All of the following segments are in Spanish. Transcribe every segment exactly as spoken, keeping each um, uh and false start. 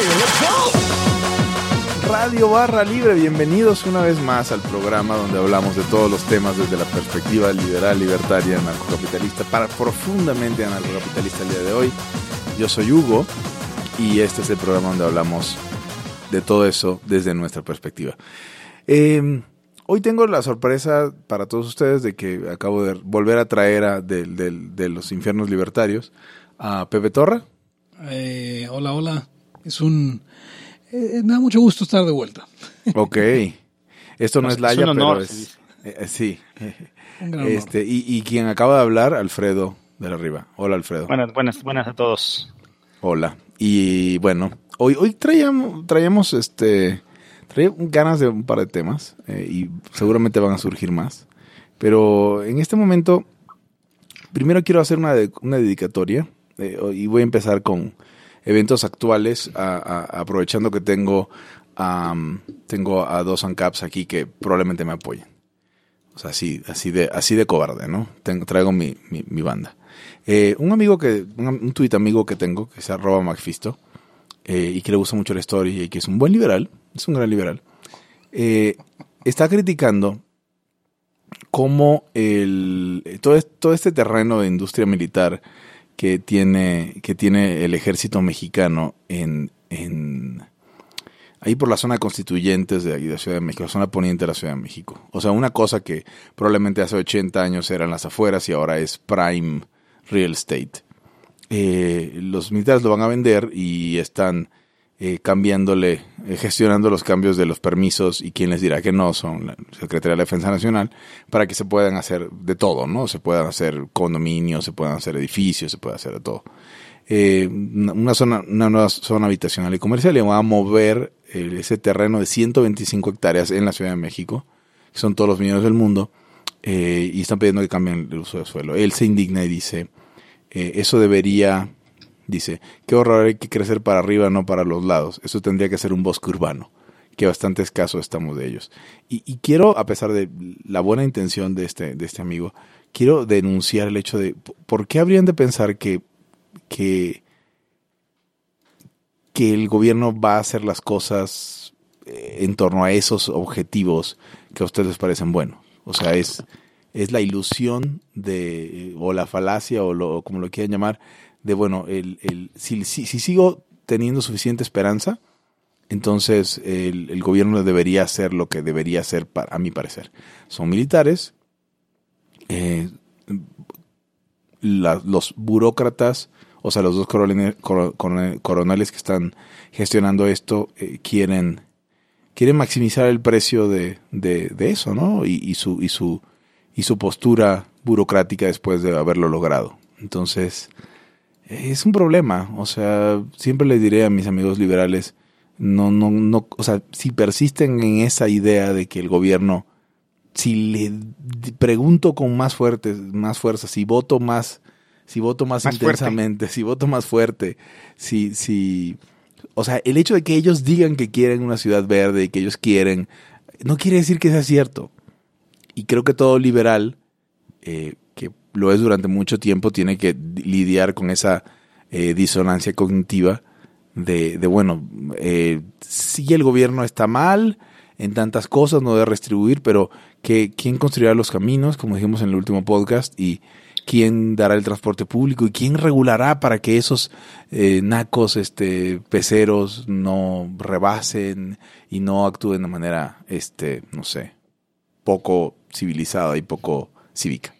Radio Barra Libre, bienvenidos una vez más al programa donde hablamos de todos los temas desde la perspectiva liberal, libertaria, anarcocapitalista, para profundamente anarcocapitalista el día de hoy. Yo soy Hugo y este es el programa donde hablamos de todo eso desde nuestra perspectiva. Eh, hoy tengo la sorpresa para todos ustedes de que acabo de volver a traer a de, de, de los infiernos libertarios a Pepe Torra. Eh, hola, hola. Es un... Eh, me da mucho gusto estar de vuelta. Ok. Esto no es Laya, honor, pero es... Eh, sí. Un gran Este, y, y quien acaba de hablar, Alfredo de la Riva. Hola, Alfredo. Buenas, buenas, buenas a todos. Hola. Y bueno, hoy, hoy traíamos, traíamos este, traía ganas de un par de temas eh, y seguramente van a surgir más. Pero en este momento, primero quiero hacer una, de, una dedicatoria eh, y voy a empezar con eventos actuales, a, a, aprovechando que tengo, um, tengo a dos ANCAPs aquí que probablemente me apoyen. O sea, así, así de, así de cobarde, ¿no? Tengo, traigo mi, mi, mi banda. Eh, un amigo que, un, un tuit amigo que tengo, que se arroba Macfisto, eh, y que le gusta mucho la historia y que es un buen liberal, es un gran liberal, eh, está criticando cómo el, todo, todo este terreno de industria militar que tiene, que tiene el ejército mexicano en, en ahí por la zona constituyentes de, de la Ciudad de México, la zona poniente de la Ciudad de México. O sea, una cosa que probablemente hace ochenta años eran las afueras y ahora es prime real estate. Eh, los militares lo van a vender y están eh, cambiándole, eh, gestionando los cambios de los permisos, y quién les dirá que no, son la Secretaría de la Defensa Nacional, para que se puedan hacer de todo, ¿no? Se puedan hacer condominios, se puedan hacer edificios, se puede hacer de todo. Eh, una zona, una nueva zona habitacional y comercial, y van a mover eh, ese terreno de ciento veinticinco hectáreas en la Ciudad de México, que son todos los millones del mundo, eh, y están pidiendo que cambien el uso del suelo. Él se indigna y dice, eh, eso debería, dice, qué horror, hay que crecer para arriba, no para los lados. Eso tendría que ser un bosque urbano, que bastante escaso estamos de ellos. Y, y quiero, a pesar de la buena intención de este, de este amigo, quiero denunciar el hecho de, ¿por qué habrían de pensar que que, que el gobierno va a hacer las cosas en torno a esos objetivos que a ustedes les parecen buenos? O sea, es, es la ilusión de, o la falacia, o lo, como lo quieran llamar, de bueno, el, el, si, si, si sigo teniendo suficiente esperanza, entonces el, el gobierno debería hacer lo que debería hacer, para, a mi parecer. Son militares, eh, la, los burócratas, o sea, los dos coronel, coronel, coronales que están gestionando esto eh, quieren quieren maximizar el precio de, de, de eso, ¿no? Y, y su y su y su postura burocrática después de haberlo logrado. Entonces, es un problema. O sea, siempre les diré a mis amigos liberales, no no no, o sea, si persisten en esa idea de que el gobierno, si le pregunto con más fuerte, más fuerza, si voto más Si voto más, más intensamente, fuerte. si voto más fuerte, si, si, o sea, el hecho de que ellos digan que quieren una ciudad verde y que ellos quieren, no quiere decir que sea cierto. Y creo que todo liberal, eh, que lo es durante mucho tiempo, tiene que lidiar con esa eh, disonancia cognitiva de, de bueno, eh, si el gobierno está mal en tantas cosas, no debe redistribuir, pero que quién construirá los caminos, como dijimos en el último podcast, y quién dará el transporte público y quién regulará para que esos eh, nacos este, peceros no rebasen y no actúen de manera, este, no sé, poco civilizada y poco cívica.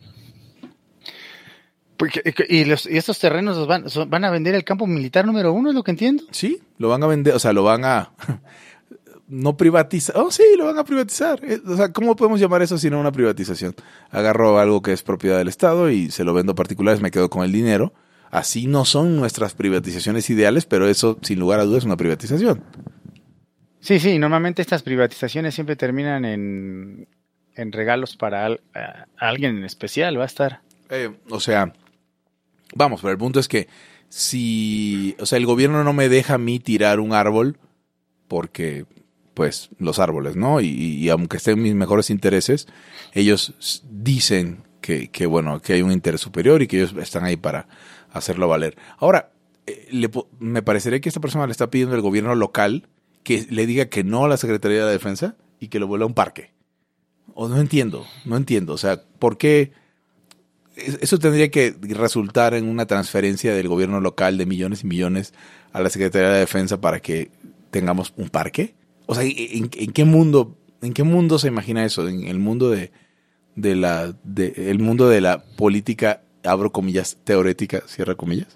Porque, y, los, y estos terrenos los van, van a vender el campo militar número uno, ¿es lo que entiendo? Sí, lo van a vender, o sea, lo van a no privatizar. Oh, sí, lo van a privatizar. O sea, ¿cómo podemos llamar eso sino una privatización? Agarro algo que es propiedad del Estado y se lo vendo a particulares, me quedo con el dinero. Así no son nuestras privatizaciones ideales, pero eso, sin lugar a dudas, es una privatización. Sí, sí, normalmente estas privatizaciones siempre terminan en, en regalos para al, a, a alguien en especial, va a estar. Eh, o sea, vamos, pero el punto es que si, o sea, el gobierno no me deja a mí tirar un árbol porque, pues, los árboles, ¿no? Y, y aunque estén mis mejores intereses, ellos dicen que, que, bueno, que hay un interés superior y que ellos están ahí para hacerlo valer. Ahora, eh, le, me parecería que esta persona le está pidiendo al gobierno local que le diga que no a la Secretaría de la Defensa y que lo vuelva a un parque. O no entiendo, no entiendo. O sea, ¿por qué? Eso tendría que resultar en una transferencia del gobierno local de millones y millones a la Secretaría de la Defensa para que tengamos un parque. O sea, ¿en, en qué mundo, en qué mundo se imagina eso? En el mundo de, de la, de, el mundo de la política, abro comillas, teorética, cierra comillas.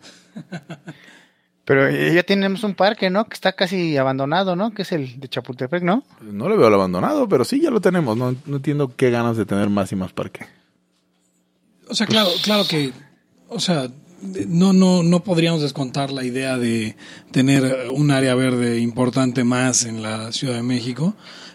Pero ya tenemos un parque, ¿no? Que está casi abandonado, ¿no? Que es el de Chapultepec, ¿no? No lo veo al abandonado, pero sí, ya lo tenemos. No, no entiendo qué ganas de tener más y más parque. O sea, claro, claro que, o sea, no, no, no podríamos descontar la idea de tener un área verde importante más en la Ciudad de México,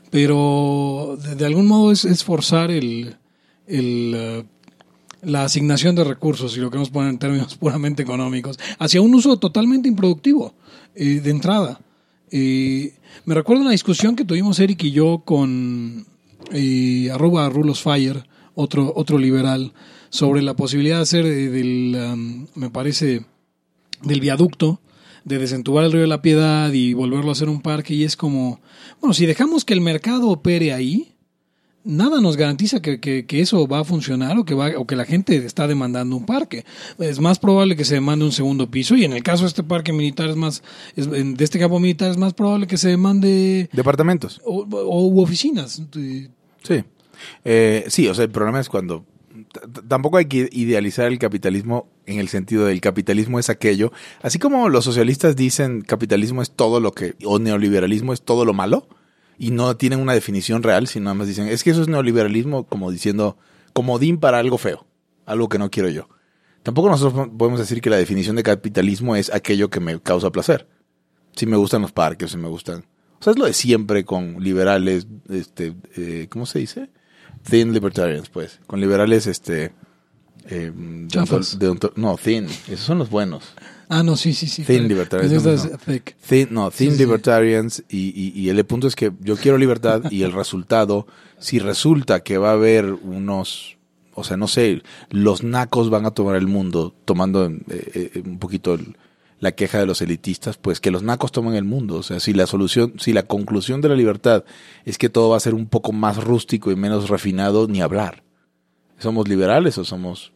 pero de, de algún modo es, es forzar el, el, uh, la asignación de recursos, si lo queremos poner en términos puramente económicos, hacia un uso totalmente improductivo, eh, de entrada. Eh, me recuerdo una discusión que tuvimos Eric y yo con eh, arroba Rulos Fire, otro, otro liberal, sobre la posibilidad de hacer del, um, me parece, del viaducto, de desentubar el río de la Piedad y volverlo a hacer un parque, y es como, bueno, si dejamos que el mercado opere ahí, nada nos garantiza que, que, que eso va a funcionar o que va o que la gente está demandando un parque. Es más probable que se demande un segundo piso, y en el caso de este parque militar es más, es, de este campo militar es más probable que se demande departamentos o, o u oficinas. Sí, eh, sí, o sea, el problema es cuando tampoco hay que idealizar el capitalismo en el sentido del capitalismo es aquello, así como los socialistas dicen capitalismo es todo lo que, o neoliberalismo es todo lo malo, y no tienen una definición real, sino nada más dicen, es que eso es neoliberalismo, como diciendo, comodín para algo feo, algo que no quiero yo. Tampoco nosotros podemos decir que la definición de capitalismo es aquello que me causa placer. Si me gustan los parques, si me gustan... O sea, es lo de siempre con liberales, este, eh, ¿cómo se dice? Thin libertarians, pues. Con liberales, este... Eh, Chafas. de, de, no, thin. Esos son los buenos. Ah, no, sí, sí, sí. Thin libertarians. No, no. Thick. Thin, no, thin sí, libertarians. Sí. Y, y, y el punto es que yo quiero libertad y el resultado, si resulta que va a haber unos... O sea, no sé, los nacos van a tomar el mundo, tomando eh, eh, un poquito el, la queja de los elitistas, pues que los nacos tomen el mundo. O sea, si la solución, si la conclusión de la libertad es que todo va a ser un poco más rústico y menos refinado, ni hablar. ¿Somos liberales o somos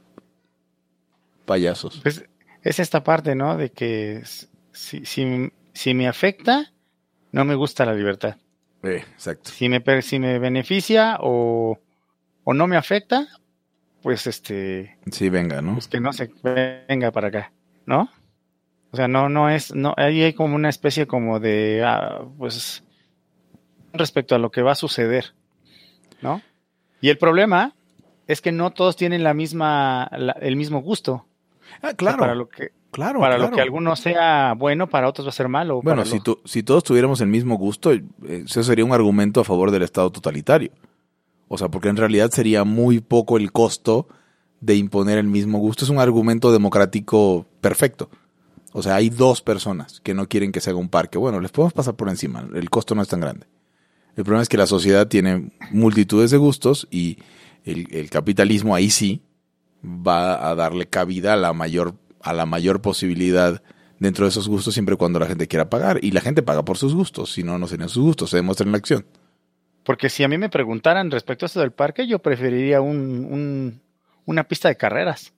payasos? Pues es esta parte, ¿no? De que si, si, si me afecta, no me gusta la libertad. Eh, exacto. Si me, si me beneficia o, o no me afecta, pues este... Sí, venga, ¿no? Pues que no se venga para acá, ¿no? O sea, no, no es... no ahí hay como una especie como de... Ah, pues... respecto a lo que va a suceder, ¿no? Y el problema es que no todos tienen la misma la, el mismo gusto. Ah, claro. O sea, para lo que claro, para claro. lo que algunos sea bueno, para otros va a ser malo. Bueno, si, tu, si todos tuviéramos el mismo gusto, eso sería un argumento a favor del Estado totalitario. O sea, porque en realidad sería muy poco el costo de imponer el mismo gusto. Es un argumento democrático perfecto. O sea, hay dos personas que no quieren que se haga un parque. Bueno, les podemos pasar por encima. El costo no es tan grande. El problema es que la sociedad tiene multitudes de gustos y el, el capitalismo ahí sí va a darle cabida a la mayor a la mayor posibilidad dentro de esos gustos siempre y cuando la gente quiera pagar. Y la gente paga por sus gustos, si no, no serían sus gustos, se demuestra en la acción. Porque si a mí me preguntaran respecto a esto del parque, yo preferiría un, un una pista de carreras.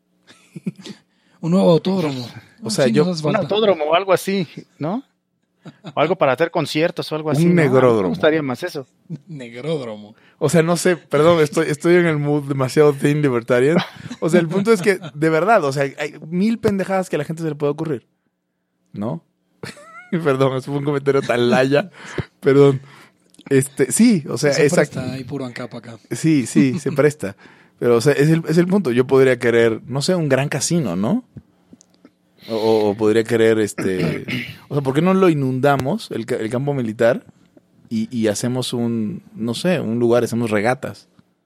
Un nuevo autódromo. O sea, sí, yo... Un autódromo o algo así, ¿no? O algo para hacer conciertos o algo así. Un negródromo. ¿No? Me gustaría más eso. Negródromo. O sea, no sé, perdón, estoy, estoy en el mood demasiado thin libertarian. O sea, el punto es que, de verdad, o sea, hay mil pendejadas que a la gente se le puede ocurrir. ¿No? Perdón, eso fue un comentario tan laya. Perdón. Este, sí, o sea, se exacto. presta, hay puro ancapa acá. Sí, sí, se presta. Pero, o sea, es el, es el punto. Yo podría querer, no sé, un gran casino, ¿no? O, o podría querer, este... O sea, ¿por qué no lo inundamos, el, el campo militar, y, y hacemos un, no sé, un lugar, hacemos regatas?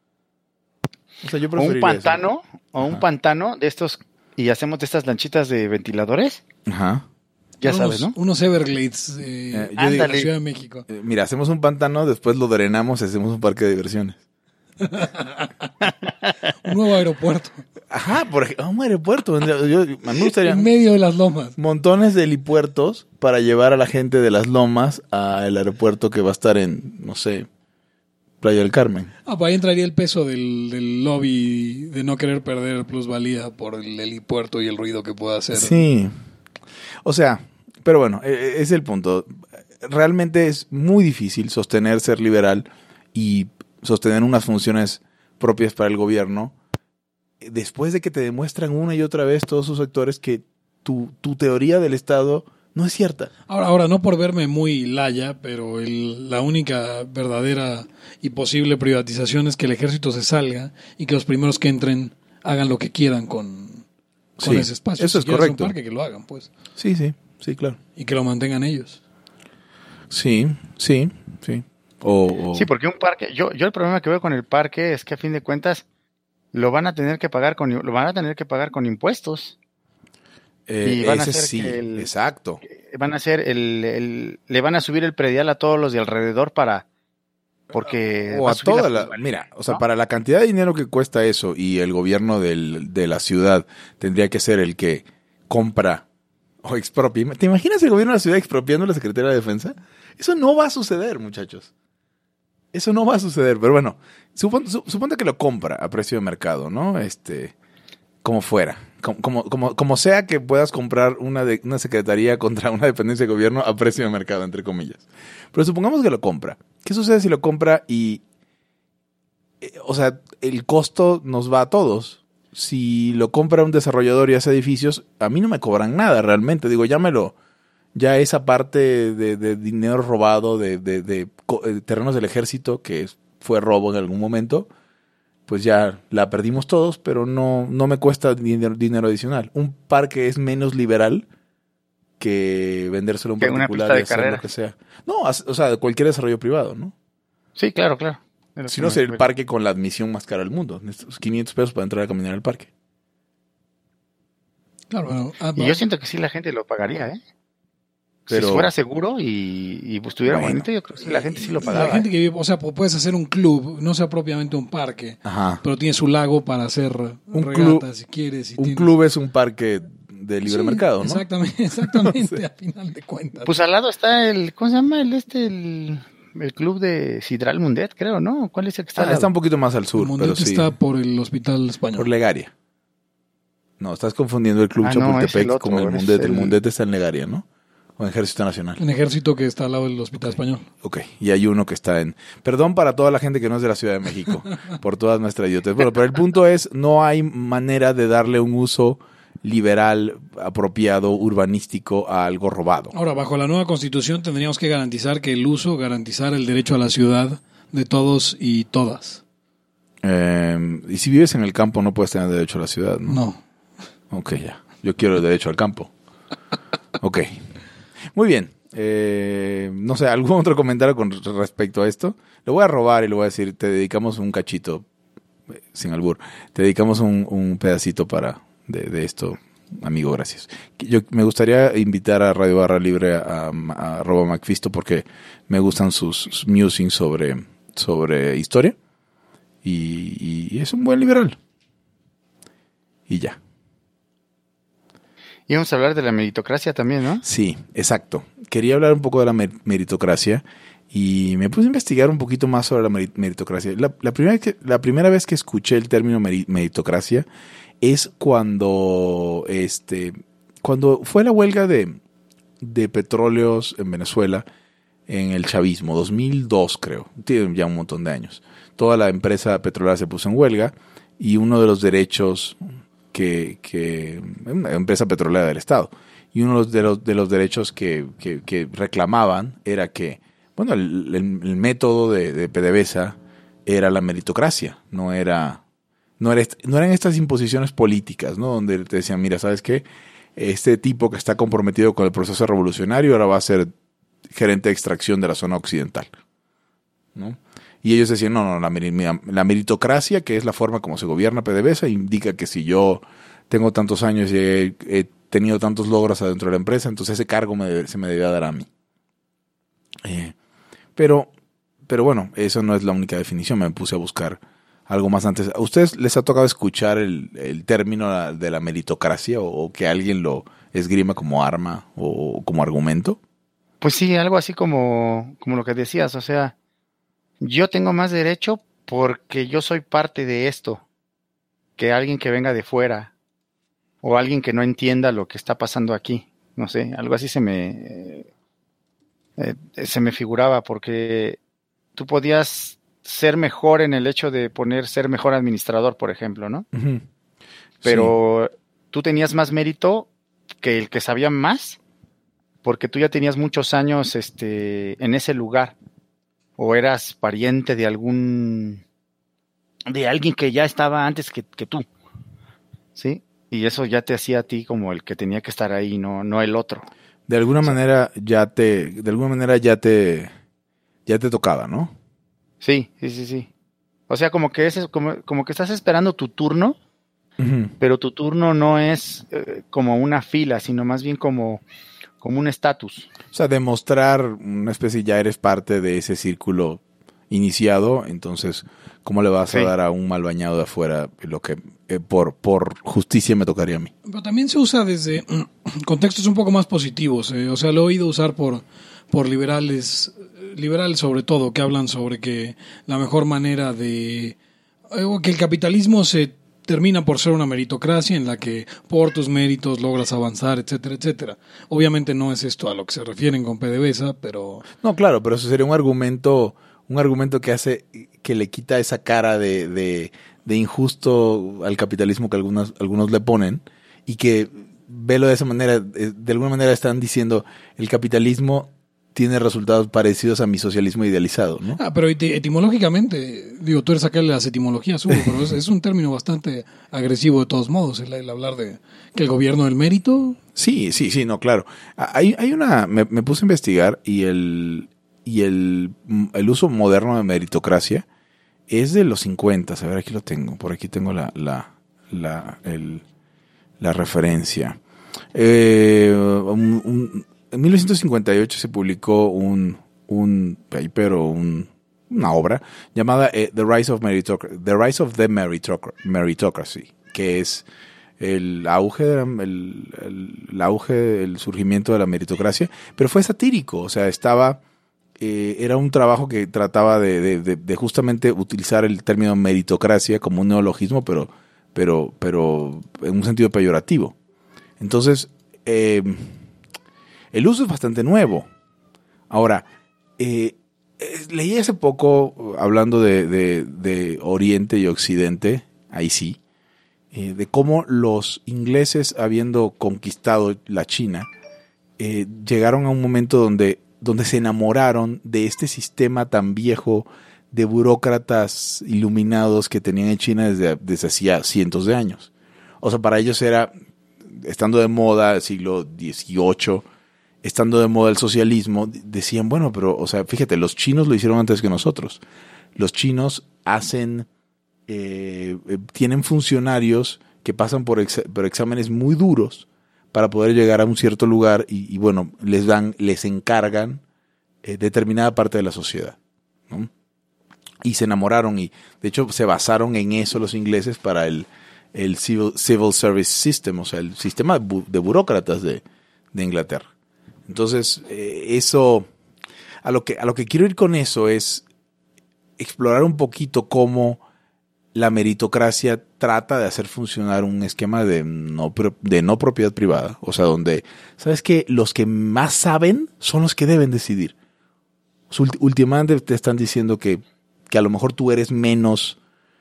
O sea, yo o un pantano, eso. o Ajá. un pantano de estos, y hacemos de estas lanchitas de ventiladores. Ajá. Ya unos, sabes, ¿no? Unos Everglades eh, eh, yo de digo, la Ciudad de México. Eh, mira, hacemos un pantano, después lo drenamos y hacemos un parque de diversiones. Un nuevo aeropuerto. Ajá, por ejemplo, un aeropuerto. Yo, yo, me gustaría en medio de las lomas. montones de helipuertos para llevar a la gente de las lomas al aeropuerto que va a estar en, no sé, Playa del Carmen. Ah, pues ahí entraría el peso del, del lobby de no querer perder plusvalía por el helipuerto y el ruido que pueda hacer. Sí. O sea, pero bueno, ese es el punto. Realmente es muy difícil sostener ser liberal y sostener unas funciones propias para el gobierno después de que te demuestran una y otra vez todos sus sectores que tu, tu teoría del Estado no es cierta. Ahora, ahora no por verme muy laya, pero el, la única verdadera y posible privatización es que el ejército se salga y que los primeros que entren hagan lo que quieran con, con Sí, ese espacio. eso Si es correcto. hacer un parque, que lo hagan, pues. Sí, sí, sí, claro. Y que lo mantengan ellos. Sí, sí, sí. O, o... Sí, porque un parque, yo, yo el problema que veo con el parque es que a fin de cuentas lo van a tener que pagar con, lo van a tener que pagar con impuestos. Eh, y van ese a hacer sí, que el, exacto. Van a hacer el, el, le van a subir el predial a todos los de alrededor para, porque o va a a subir toda la la, plusvalía, mira, o sea, ¿no? para la cantidad de dinero que cuesta eso y el gobierno del, de la ciudad tendría que ser el que compra o expropia. ¿Te imaginas el gobierno de la ciudad expropiando a la Secretaría de Defensa? Eso no va a suceder, muchachos. Eso no va a suceder, pero bueno, supon, su, suponte que lo compra a precio de mercado, ¿no? Este, como fuera. Como, como, como, como sea que puedas comprar una, de, una secretaría contra una dependencia de gobierno a precio de mercado, entre comillas. Pero supongamos que lo compra. ¿Qué sucede si lo compra y... Eh, o sea, el costo nos va a todos. Si lo compra un desarrollador y hace edificios, a mí no me cobran nada realmente. Digo, ya me lo... Ya esa parte de, de dinero robado de, de, de, de terrenos del ejército, que fue robo en algún momento, pues ya la perdimos todos, pero no, no me cuesta dinero, dinero adicional. Un parque es menos liberal que vendérselo a un Que una particular pista y de hacer carrera. lo que sea. No, o sea, de cualquier desarrollo privado, ¿no? Sí, claro, claro. Si no, sería el parque con la admisión más cara del mundo. quinientos pesos para entrar a caminar al parque. Claro, bueno, ah, Y yo siento que sí la gente lo pagaría, ¿eh? Pero, si fuera seguro y, y pues, estuviera bueno, bonito, yo creo que sí, la gente sí lo y pagaba. la gente ¿eh? que vive, o sea, puedes hacer un club, no sea propiamente un parque, ajá. pero tiene su lago para hacer Un regatas club, si quieres. Y un tienes... club es un parque de libre Sí, mercado, ¿no? Exactamente, exactamente, Sí. a final de cuentas. Pues al lado está el, ¿cómo se llama? El este, el, el club de Sidral Mundet, creo, ¿no? ¿Cuál es el que está Ah, al lado? está un poquito más al sur, El Mundet pero sí. está por el Hospital Español. Por Legaria. No, estás confundiendo el Club Ah, no, Chapultepec es el otro, con el es Mundet. El el- Mundet está en Legaria, ¿no? O en Ejército Nacional. Un ejército que está al lado del Hospital Español. Ok, y hay uno que está en... Perdón para toda la gente que no es de la Ciudad de México, por todas nuestras idiotas. Bueno, pero el punto es, no hay manera de darle un uso liberal, apropiado, urbanístico a algo robado. Ahora, bajo la nueva Constitución tendríamos que garantizar que el uso garantizara el derecho a la ciudad de todos y todas. Eh, y si vives en el campo no puedes tener derecho a la ciudad, ¿no? No. Ok, ya. Yo quiero el derecho al campo. Ok. Muy bien. Eh, no sé, ¿algún otro comentario con respecto a esto? Le voy a robar y le voy a decir, te dedicamos un cachito, eh, sin albur, te dedicamos un, un pedacito para de, de esto, amigo, gracias. Yo me gustaría invitar a Radio Barra Libre a, a, a arroba Macfisto porque me gustan sus, sus musings sobre, sobre historia y, y es un buen liberal. Y ya. Y vamos a hablar de la meritocracia también, ¿no? Sí, exacto. Quería hablar un poco de la mer- meritocracia y me puse a investigar un poquito más sobre la meri- meritocracia. La, la, primera, que, la primera vez que escuché el término meri- meritocracia es cuando, este, cuando fue la huelga de, de petróleos en Venezuela en el chavismo, dos mil dos creo, tiene ya un montón de años. Toda la empresa petrolera se puso en huelga y uno de los derechos... Que, que una empresa petrolera del Estado. Y uno de los, de los derechos que, que, que reclamaban era que, bueno, el, el, el método de, de PDVSA era la meritocracia, no era, no era, no eran estas imposiciones políticas, ¿no? Donde te decían, mira, ¿sabes qué? Este tipo que está comprometido con el proceso revolucionario ahora va a ser gerente de extracción de la zona occidental, ¿no? Y ellos decían, no, no, la, la meritocracia, que es la forma como se gobierna PDVSA, indica que si yo tengo tantos años y he, he tenido tantos logros adentro de la empresa, entonces ese cargo me debe, se me debía dar a mí. Eh, pero, pero bueno, eso no es la única definición. Me puse a buscar algo más antes. ¿A ustedes les ha tocado escuchar el, el término de la meritocracia o, o que alguien lo esgrima como arma o como argumento? Pues sí, algo así como, como lo que decías, o sea, yo tengo más derecho porque yo soy parte de esto que alguien que venga de fuera o alguien que no entienda lo que está pasando aquí. No sé, algo así se me eh, eh, se me figuraba, porque tú podías ser mejor en el hecho de poner ser mejor administrador, por ejemplo, ¿no? Uh-huh. Pero sí, tú tenías más mérito que el que sabía más, porque tú ya tenías muchos años este, en ese lugar, o eras pariente de algún, de alguien que ya estaba antes que, que tú, ¿sí? Y eso ya te hacía a ti como el que tenía que estar ahí, no, no el otro. De alguna o sea, manera ya te, de alguna manera ya te, ya te tocaba, ¿no? Sí, sí, sí, sí. O sea, como que es, como, como que estás esperando tu turno, uh-huh. pero tu turno no es eh, como una fila, sino más bien como, como un estatus. O sea, demostrar una especie, ya eres parte de ese círculo iniciado, entonces, ¿cómo le vas sí. a dar a un mal bañado de afuera lo que eh, por, por justicia me tocaría a mí? Pero también se usa desde contextos un poco más positivos, eh, o sea, lo he oído usar por, por liberales, liberales sobre todo, que hablan sobre que la mejor manera de... Eh, que el capitalismo se termina por ser una meritocracia en la que por tus méritos logras avanzar, etcétera, etcétera. Obviamente no es esto a lo que se refieren con PDVSA, pero... No, claro, pero eso sería un argumento... Un argumento que hace, que le quita esa cara de, de, de injusto al capitalismo que algunos, algunos le ponen, y que velo de esa manera, de alguna manera están diciendo el capitalismo tiene resultados parecidos a mi socialismo idealizado, ¿no? Ah, pero etimológicamente, digo, tú eres acá de las etimologías, Hugo, pero es, es un término bastante agresivo de todos modos, el, el hablar de que el gobierno del mérito. Sí, sí, sí, no, claro. Hay, hay una, me, me puse a investigar y el... Y el, el uso moderno de meritocracia es de los cincuenta. A ver, aquí lo tengo. Por aquí tengo la, la, la, el, la referencia. Eh, un, un, en mil novecientos cincuenta y ocho se publicó un, un paper o un, una obra llamada eh, The Rise of Meritocracy, The Rise of the Meritocracy, que es el auge, el, el, el auge, el surgimiento de la meritocracia, pero fue satírico. O sea, estaba... Eh, era un trabajo que trataba de, de, de, de justamente utilizar el término meritocracia como un neologismo, pero, pero, pero en un sentido peyorativo. Entonces, eh, el uso es bastante nuevo. Ahora, eh, eh, leí hace poco, hablando de, de, de Oriente y Occidente, ahí sí, eh, de cómo los ingleses, habiendo conquistado la China, eh, llegaron a un momento donde donde se enamoraron de este sistema tan viejo de burócratas iluminados que tenían en China desde, desde hacía cientos de años. O sea, para ellos era, estando de moda el siglo dieciocho, estando de moda el socialismo, decían, bueno, pero, o sea, fíjate, los chinos lo hicieron antes que nosotros. Los chinos hacen, eh, tienen funcionarios que pasan por, ex, por exámenes muy duros para poder llegar a un cierto lugar y, y bueno, les dan, les encargan eh, determinada parte de la sociedad, ¿no? Y se enamoraron y de hecho se basaron en eso los ingleses para el, el civil, civil Service System, o sea, el sistema de, bu, de burócratas de, de Inglaterra. Entonces, eh, eso, a lo que, a lo que quiero ir con eso es explorar un poquito cómo la meritocracia trata de hacer funcionar un esquema de no, de no propiedad privada. O sea, donde, ¿sabes qué? Los que más saben son los que deben decidir. Últimamente te están diciendo que, que a lo mejor tú eres menos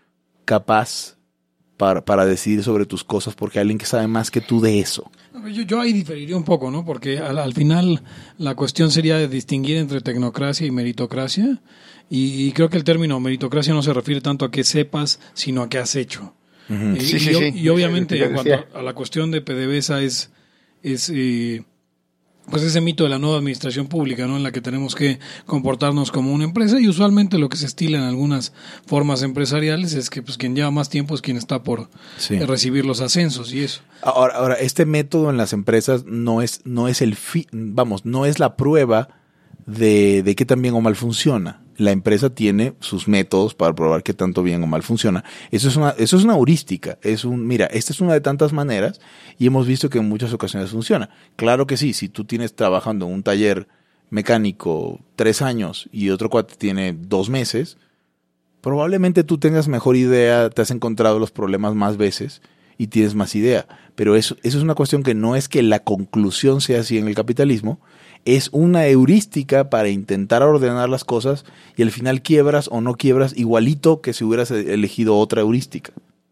capaz para, para decidir sobre tus cosas porque hay alguien que sabe más que tú de eso. Yo, yo ahí diferiría un poco, ¿no? Porque al, al final la cuestión sería de distinguir entre tecnocracia y meritocracia. Y, y creo que el término meritocracia no se refiere tanto a que sepas, sino a que has hecho. Uh-huh. Eh, sí, y, sí, y, sí. y obviamente en cuanto a, a la cuestión de PDVSA es, es eh, pues ese mito de la nueva administración pública, ¿no? En la que tenemos que comportarnos como una empresa, y usualmente lo que se estila en algunas formas empresariales es que pues quien lleva más tiempo es quien está por sí. eh, recibir los ascensos y eso. Ahora, ahora este método en las empresas no es, no es el fi, vamos, no es la prueba de, de qué tan bien o mal funciona. la empresa tiene sus métodos para probar qué tanto bien o mal funciona. Eso es una, eso es una heurística. Es un, mira, esta es una de tantas maneras y hemos visto que en muchas ocasiones funciona. Claro que sí, si tú tienes trabajando en un taller mecánico tres años y otro cuate tiene dos meses, probablemente tú tengas mejor idea, te has encontrado los problemas más veces y tienes más idea. Pero eso, eso es una cuestión que no es que la conclusión sea así en el capitalismo, es una heurística para intentar ordenar las cosas y al final quiebras o no quiebras igualito que si hubieras elegido otra heurística.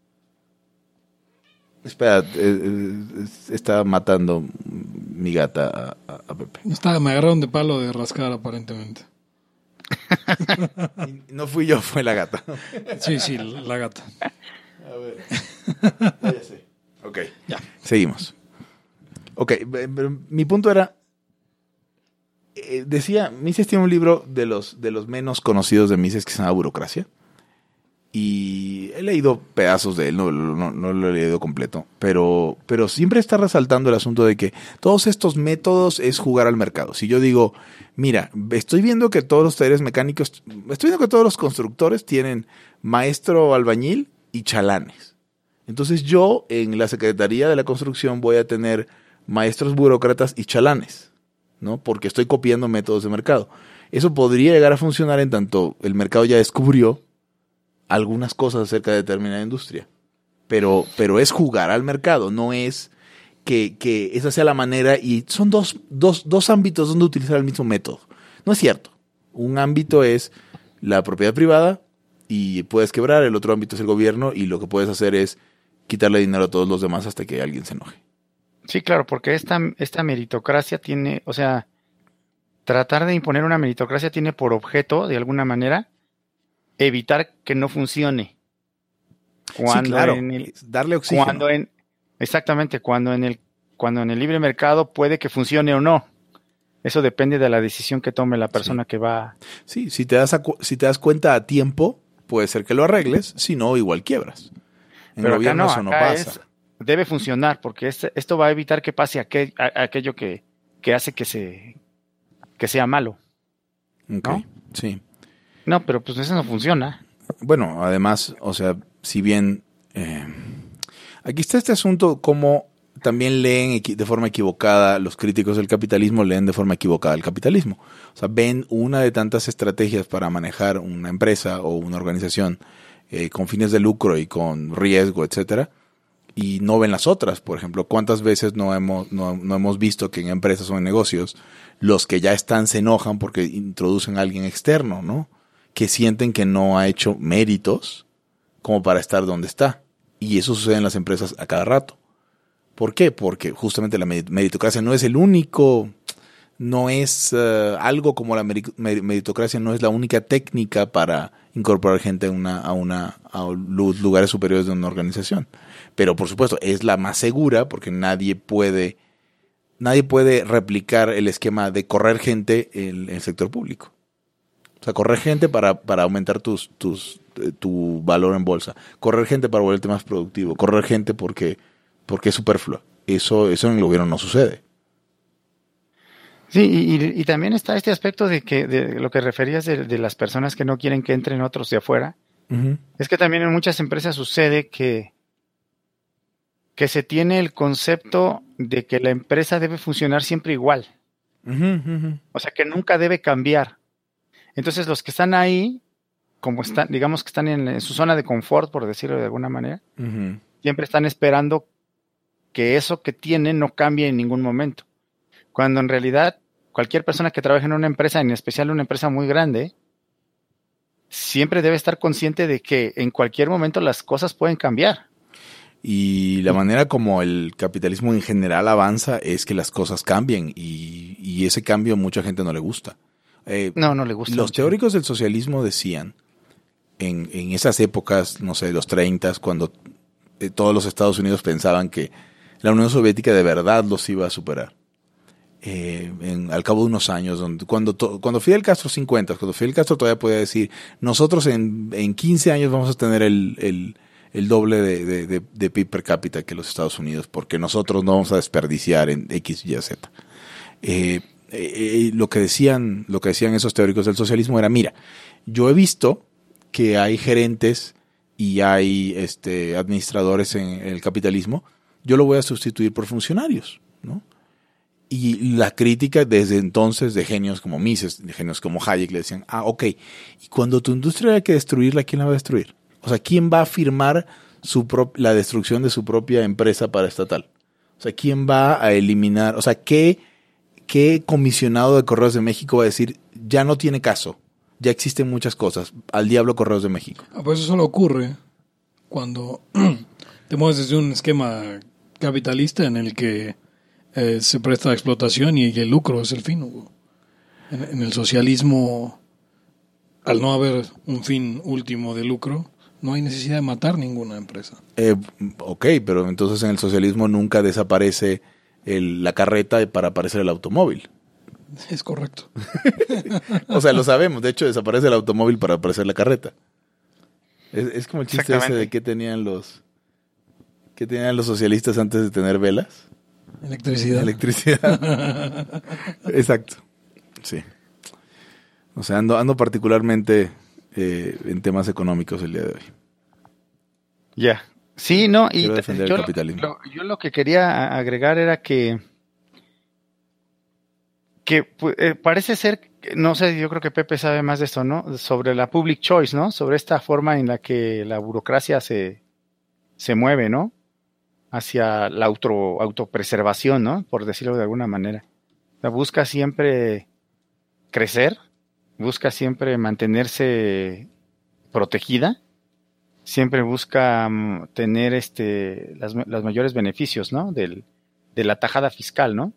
Espera, eh, eh, está matando mi gata a, a, a Pepe. Está, me agarraron de palo de rascar aparentemente. No fui yo, fue la gata. Sí, sí, la gata. A ver. Ya sé. Ok, ya. Seguimos. Ok, mi punto era, eh, decía, Mises tiene un libro de los, de los menos conocidos de Mises que se llama Burocracia. Y he leído pedazos de él, no, no, no lo he leído completo, pero, pero siempre está resaltando el asunto de que todos estos métodos es jugar al mercado. Si yo digo, mira, estoy viendo que todos los talleres mecánicos, estoy viendo que todos los constructores tienen maestro albañil y chalanes. Entonces yo en la Secretaría de la Construcción voy a tener maestros burócratas y chalanes, ¿no? Porque estoy copiando métodos de mercado. Eso podría llegar a funcionar en tanto el mercado ya descubrió algunas cosas acerca de determinada industria. Pero, pero es jugar al mercado, no es que, que esa sea la manera, y son dos, dos, dos ámbitos donde utilizar el mismo método. No es cierto. Un ámbito es la propiedad privada y puedes quebrar, el otro ámbito es el gobierno y lo que puedes hacer es quitarle dinero a todos los demás hasta que alguien se enoje. Sí, claro, porque esta, esta meritocracia tiene, o sea, tratar de imponer una meritocracia tiene por objeto, de alguna manera, evitar que no funcione. Cuando sí, claro, en el, darle oxígeno. Cuando en, exactamente, cuando en el cuando en el libre mercado puede que funcione o no. Eso depende de la decisión que tome la persona sí. que va. Sí, si te das a, si te das cuenta a tiempo, puede ser que lo arregles, si no, igual quiebras. En Pero el gobierno no, eso no pasa. Es, debe funcionar, porque este, esto va a evitar que pase aquel, a, aquello que, que hace que se que sea malo. Ok, ¿no? Sí. No, pero pues eso no funciona. Bueno, además, o sea, si bien eh, aquí está este asunto como también leen de forma equivocada, los críticos del capitalismo leen de forma equivocada el capitalismo. O sea, ven una de tantas estrategias para manejar una empresa o una organización eh, con fines de lucro y con riesgo, etcétera, y no ven las otras. Por ejemplo, ¿cuántas veces no hemos, no, no hemos visto que en empresas o en negocios los que ya están se enojan porque introducen a alguien externo, ¿no? Que sienten que no ha hecho méritos como para estar donde está. Y eso sucede en las empresas a cada rato. ¿Por qué? Porque justamente la meritocracia no es el único, no es uh, algo como la meritocracia, no es la única técnica para incorporar gente a, una, a, una, a los lugares superiores de una organización. Pero por supuesto es la más segura porque nadie puede, nadie puede replicar el esquema de correr gente en, en el sector público. O sea, correr gente para, para aumentar tus, tus, tu valor en bolsa. Correr gente para volverte más productivo. Correr gente porque, porque es superflua. Eso, eso en el gobierno no sucede. Sí, y, y también está este aspecto de que de lo que referías de, de las personas que no quieren que entren otros de afuera. Uh-huh. Es que también en muchas empresas sucede que, que se tiene el concepto de que la empresa debe funcionar siempre igual. Uh-huh, uh-huh. O sea, que nunca debe cambiar. Entonces los que están ahí, como están, digamos que están en, en su zona de confort, por decirlo de alguna manera, uh-huh. siempre están esperando que eso que tienen no cambie en ningún momento. Cuando en realidad cualquier persona que trabaje en una empresa, en especial una empresa muy grande, siempre debe estar consciente de que en cualquier momento las cosas pueden cambiar. Y la manera como el capitalismo en general avanza es que las cosas cambien y, y ese cambio a mucha gente no le gusta. Eh, no, no le gusta. Los mucho. Teóricos del socialismo decían, en, en esas épocas, no sé, los treintas, cuando eh, todos los Estados Unidos pensaban que la Unión Soviética de verdad los iba a superar. Eh, en, al cabo de unos años, donde, cuando, to, cuando Fidel Castro, cincuenta, cuando Fidel Castro todavía podía decir, nosotros en, en quince años vamos a tener el, el, el doble de, de, de, de P I B per cápita que los Estados Unidos, porque nosotros no vamos a desperdiciar en X, Y, Z. Eh, eh, lo que decían, lo que decían esos teóricos del socialismo era, mira, yo he visto que hay gerentes y hay este, administradores en el capitalismo, yo lo voy a sustituir por funcionarios, ¿no? Y la crítica desde entonces de genios como Mises, de genios como Hayek, le decían, ah, ok, y cuando tu industria hay que destruirla, ¿quién la va a destruir? O sea, ¿quién va a firmar su pro- la destrucción de su propia empresa paraestatal? O sea, ¿quién va a eliminar? O sea, ¿qué, qué comisionado de Correos de México va a decir, ya no tiene caso, ya existen muchas cosas, al diablo Correos de México? Ah, pues eso solo ocurre cuando te mueves desde un esquema capitalista en el que eh, se presta a explotación y el lucro es el fin. En, en el socialismo, al no haber un fin último de lucro, no hay necesidad de matar ninguna empresa. Eh, ok, pero entonces en el socialismo nunca desaparece el, la carreta para aparecer el automóvil. Es correcto. O sea, lo sabemos. De hecho, desaparece el automóvil para aparecer la carreta. Es, es como el chiste ese de qué tenían los qué tenían los socialistas antes de tener velas. Electricidad. Electricidad. Exacto. Sí. O sea, ando, ando particularmente eh, en temas económicos el día de hoy. Ya. Yeah. Sí, no, y Quiero defender yo, el capitalismo. Lo, yo lo que quería agregar era que que eh, parece ser, no sé, yo creo que Pepe sabe más de esto, ¿no? Sobre la public choice, ¿no? Sobre esta forma en la que la burocracia se, se mueve, ¿no? Hacia la auto, autopreservación, ¿no? Por decirlo de alguna manera. O sea, busca siempre crecer, busca siempre mantenerse protegida, siempre busca um, tener este las, los mayores beneficios, ¿no? Del, de la tajada fiscal, ¿no?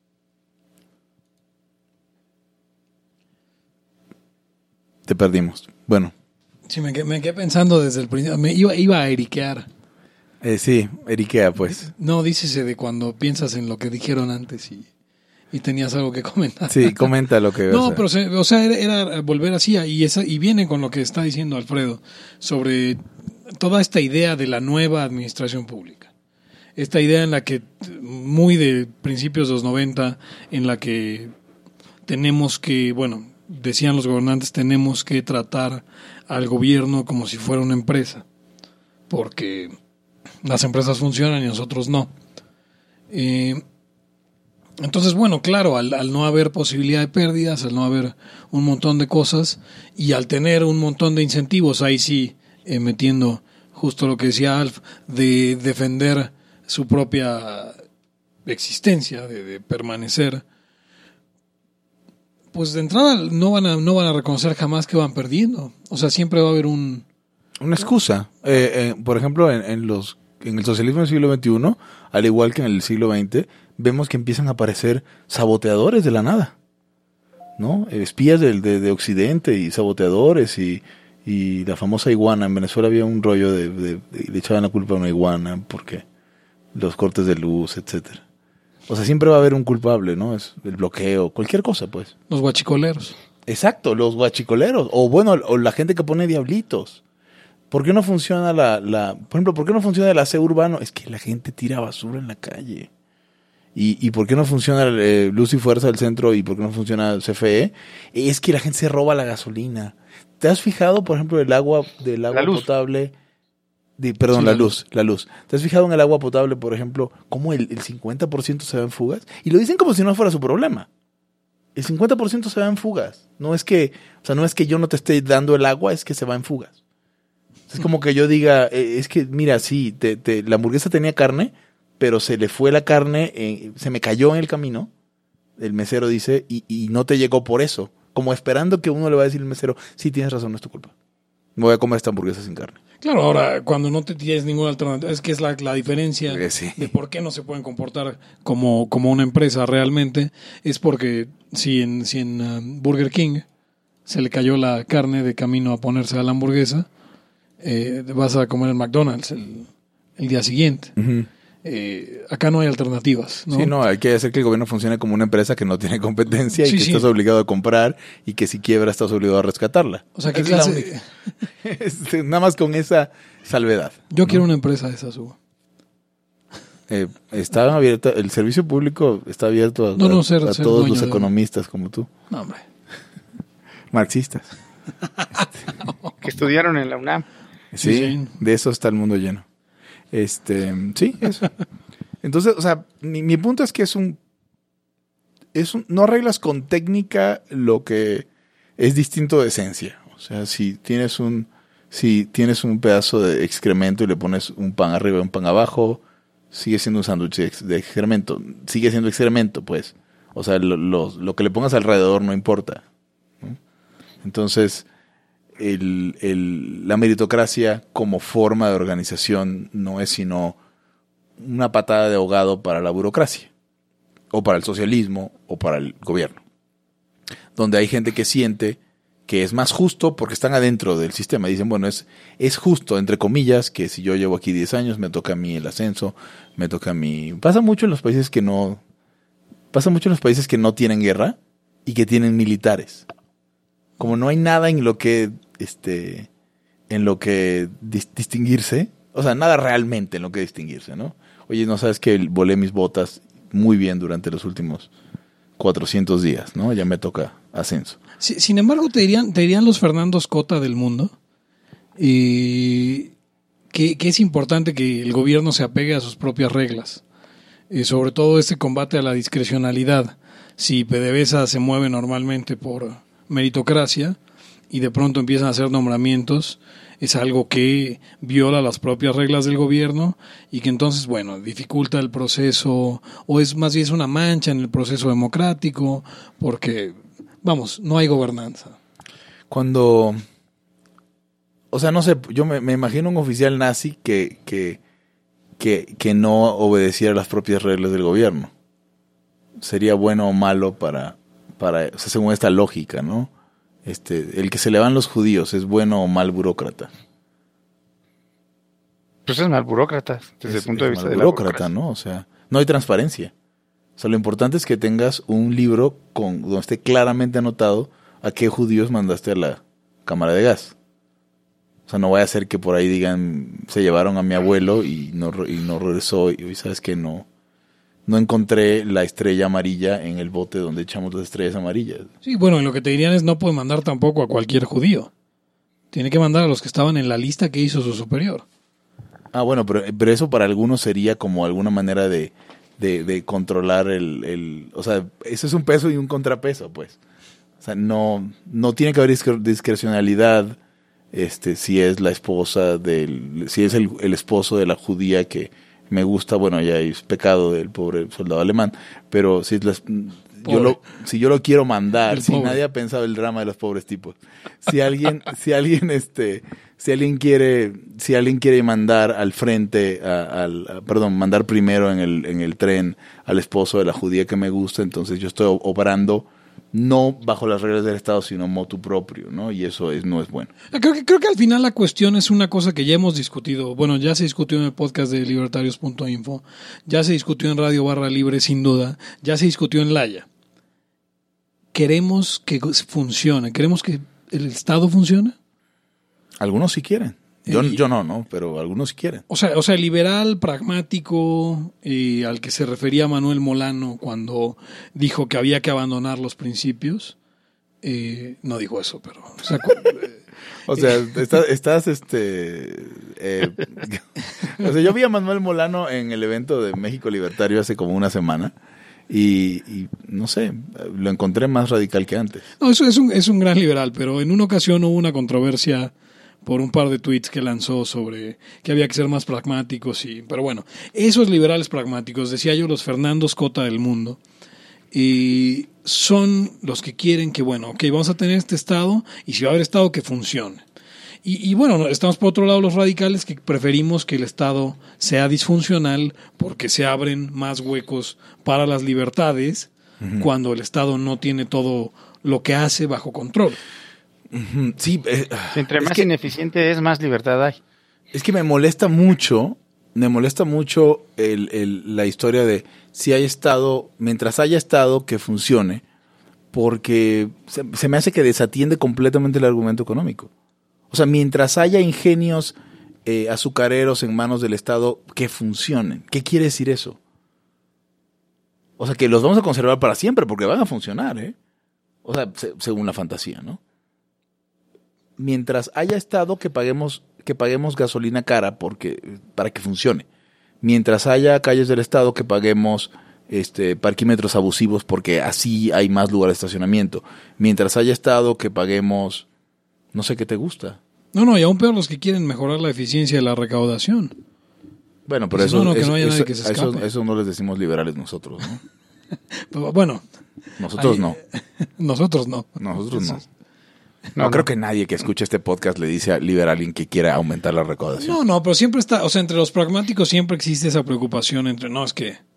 Te perdimos. Bueno. Sí, me quedé, me quedé pensando desde el principio. Me iba, iba a eriquear. Eh, sí, eriquea, pues. No, dícese de cuando piensas en lo que dijeron antes y, y tenías algo que comentar. Sí, comenta lo que... No, o sea. pero se, o sea, era, era volver así y, esa, y viene con lo que está diciendo Alfredo sobre toda esta idea de la nueva administración pública. Esta idea en la que, muy de principios de los noventa, en la que tenemos que, bueno, decían los gobernantes, tenemos que tratar al gobierno como si fuera una empresa, porque las empresas funcionan y nosotros no. Eh, entonces, bueno, claro, al, al no haber posibilidad de pérdidas, al no haber un montón de cosas y al tener un montón de incentivos, ahí sí, eh, metiendo justo lo que decía Alf, de defender su propia existencia, de, de permanecer, pues de entrada no van a no van a reconocer jamás que van perdiendo. O sea, siempre va a haber un... Una excusa. Eh, eh, por ejemplo, en, en los en el socialismo del siglo veintiuno, al igual que en el siglo veinte, vemos que empiezan a aparecer saboteadores de la nada, ¿no? Espías de, de, de Occidente y saboteadores y, y la famosa iguana. En Venezuela había un rollo de, de, de... le echaban la culpa a una iguana porque los cortes de luz, etcétera. O sea, siempre va a haber un culpable, ¿no? Es el bloqueo, cualquier cosa, pues. Los guachicoleros. Exacto, los guachicoleros. O bueno, o la gente que pone diablitos. ¿Por qué no funciona la, la... Por ejemplo, ¿por qué no funciona el aseo urbano? Es que la gente tira basura en la calle. ¿Y, y por qué no funciona eh, Luz y Fuerza del Centro y por qué no funciona el C F E? Es que la gente se roba la gasolina. ¿Te has fijado, por ejemplo, el agua del agua potable... De, perdón, sí, la, la luz, luz, la luz. ¿Te has fijado en el agua potable, por ejemplo, cómo el, el cincuenta por ciento se va en fugas? Y lo dicen como si no fuera su problema. El cincuenta por ciento se va en fugas. No es que, o sea, no es que yo no te esté dando el agua, es que se va en fugas. Es como que yo diga, eh, es que, mira, sí, te, te, la hamburguesa tenía carne, pero se le fue la carne, eh, se me cayó en el camino, el mesero dice, y, y no te llegó por eso. Como esperando que uno le va a decir al mesero, sí, tienes razón, no es tu culpa. Me voy a comer esta hamburguesa sin carne. Claro, ahora, cuando no te tienes ninguna alternativa, es que es la, la diferencia sí. de por qué no se pueden comportar como, como una empresa realmente, es porque si en, si en uh, Burger King se le cayó la carne de camino a ponerse a la hamburguesa, eh, vas a comer en McDonald's el, el día siguiente. Uh-huh. Eh, acá no hay alternativas, ¿no? Sí, no, hay que hacer que el gobierno funcione como una empresa que no tiene competencia y sí, que sí. estás obligado a comprar y que si quiebra estás obligado a rescatarla. O sea, ¿qué clase? Es, nada más con esa salvedad. Yo ¿no? quiero una empresa de esas, Hugo. Eh, está abierto, el servicio público está abierto a, no, no, a, ser, a ser todos los de... economistas como tú. No, hombre. Marxistas. Que estudiaron en la UNAM. Sí, sí, sí, de eso está el mundo lleno. Este, sí, eso. Entonces, o sea, mi, mi punto es que es un, es un, no arreglas con técnica lo que es distinto de esencia. O sea, si tienes un, si tienes un pedazo de excremento y le pones un pan arriba y un pan abajo, sigue siendo un sándwich de, ex, de excremento. Sigue siendo excremento, pues. O sea, lo, lo, lo que le pongas alrededor no importa, ¿no? Entonces, el, el, la meritocracia como forma de organización no es sino una patada de ahogado para la burocracia, o para el socialismo, o para el gobierno. Donde hay gente que siente que es más justo porque están adentro del sistema. Dicen, bueno, es, es justo, entre comillas, que si yo llevo aquí diez años, me toca a mí el ascenso, me toca a mí... Pasa mucho en los países que no... Pasa mucho en los países que no tienen guerra y que tienen militares. Como no hay nada en lo que... este en lo que dis- distinguirse, o sea, nada realmente en lo que distinguirse, ¿no? Oye, no sabes que volé mis botas muy bien durante los últimos cuatrocientos días, ¿no? Ya me toca ascenso. Sí, sin embargo, te dirían, te dirían los Fernando Scota del mundo eh, que, que es importante que el gobierno se apegue a sus propias reglas. Eh, sobre todo este combate a la discrecionalidad. Si PDVSA se mueve normalmente por meritocracia y de pronto empiezan a hacer nombramientos, es algo que viola las propias reglas del gobierno y que entonces, bueno, dificulta el proceso, o es más bien es una mancha en el proceso democrático, porque, vamos, no hay gobernanza. Cuando, o sea, no sé, yo me, me imagino un oficial nazi que, que, que, que no obedeciera las propias reglas del gobierno. Sería bueno o malo para, para, o sea, según esta lógica, ¿no? Este, el que se le van los judíos, ¿es bueno o mal burócrata? Pues es mal burócrata, desde Es, el punto de es vista mal de la burócrata, burocracia. ¿no? O sea, no hay transparencia. O sea, lo importante es que tengas un libro con donde esté claramente anotado a qué judíos mandaste a la cámara de gas. O sea, no vaya a ser que por ahí digan, se llevaron a mi abuelo y no, y no regresó, y hoy sabes que no, no encontré la estrella amarilla en el bote donde echamos las estrellas amarillas. Sí, bueno, y lo que te dirían es no puede mandar tampoco a cualquier judío. Tiene que mandar a los que estaban en la lista que hizo su superior. Ah, bueno, pero, pero eso para algunos sería como alguna manera de, de, de controlar el, el... O sea, eso es un peso y un contrapeso, pues. O sea, no, no tiene que haber discre- discrecionalidad este, si es la esposa del... Si es el, el esposo de la judía que me gusta, bueno, ya es pecado del pobre soldado alemán, pero si es la... Yo lo, si yo lo quiero mandar, El si pobre. nadie ha pensado el drama de los pobres tipos. Si alguien, si alguien, este, si alguien quiere, si alguien quiere mandar al frente, a, al, a, perdón, mandar primero en el, en el tren al esposo de la judía que me gusta, entonces yo estoy obrando no bajo las reglas del Estado, sino motu propio, ¿no? Y eso es, no es bueno. Creo que, creo que al final la cuestión es una cosa que ya hemos discutido. Bueno, ya se discutió en el podcast de libertarios punto info, ya se discutió en Radio Barra Libre, sin duda, ya se discutió en Laya. Queremos que funcione, queremos que el Estado funcione. Algunos sí quieren. Yo, Y- yo no, ¿no? Pero algunos sí quieren. O sea, o sea, liberal, pragmático, y al que se refería Manuel Molano cuando dijo que había que abandonar los principios. Eh, no dijo eso, pero... O sea, cu- eh, O sea, estás, estás este... eh, o sea, yo vi a Manuel Molano en el evento de México Libertario hace como una semana y, y no sé, lo encontré más radical que antes. no, eso es un, es un gran liberal, pero en una ocasión hubo una controversia por un par de tweets que lanzó sobre que había que ser más pragmáticos. Y, pero bueno, esos liberales pragmáticos, decía yo, los Fernando Scota del mundo, y son los que quieren que, bueno, ok, vamos a tener este Estado y si va a haber Estado que funcione. Y, y bueno, estamos por otro lado los radicales que preferimos que el Estado sea disfuncional porque se abren más huecos para las libertades uh-huh. cuando el Estado no tiene todo lo que hace bajo control. Uh-huh. Sí, eh, entre más que, ineficiente es, más libertad hay. Es que me molesta mucho, me molesta mucho el, el, la historia de si hay Estado, mientras haya Estado que funcione, porque se, se me hace que desatiende completamente el argumento económico. O sea, mientras haya ingenios eh, azucareros en manos del Estado que funcionen. ¿Qué quiere decir eso? O sea, que los vamos a conservar para siempre porque van a funcionar, ¿eh? O sea, se, según la fantasía, ¿no? Mientras haya Estado, que paguemos, que paguemos gasolina cara porque, para que funcione. Mientras haya calles del Estado, que paguemos este, parquímetros abusivos porque así hay más lugar de estacionamiento. Mientras haya Estado, que paguemos, no sé qué te gusta. No, no, y aún peor los que quieren mejorar la eficiencia de la recaudación. Bueno, pero Pues eso, no, no, que eso, no haya eso, nadie que se a eso, escape. eso no les decimos liberales nosotros, ¿no? Pero, bueno. Nosotros ahí, no. Nosotros no. Nosotros no. Eso es- No, No, creo no. que nadie que escuche este podcast le dice a liberal a alguien que quiera aumentar la recaudación. No, no, pero siempre está, o sea, entre los pragmáticos siempre existe esa preocupación entre, no, es que eh,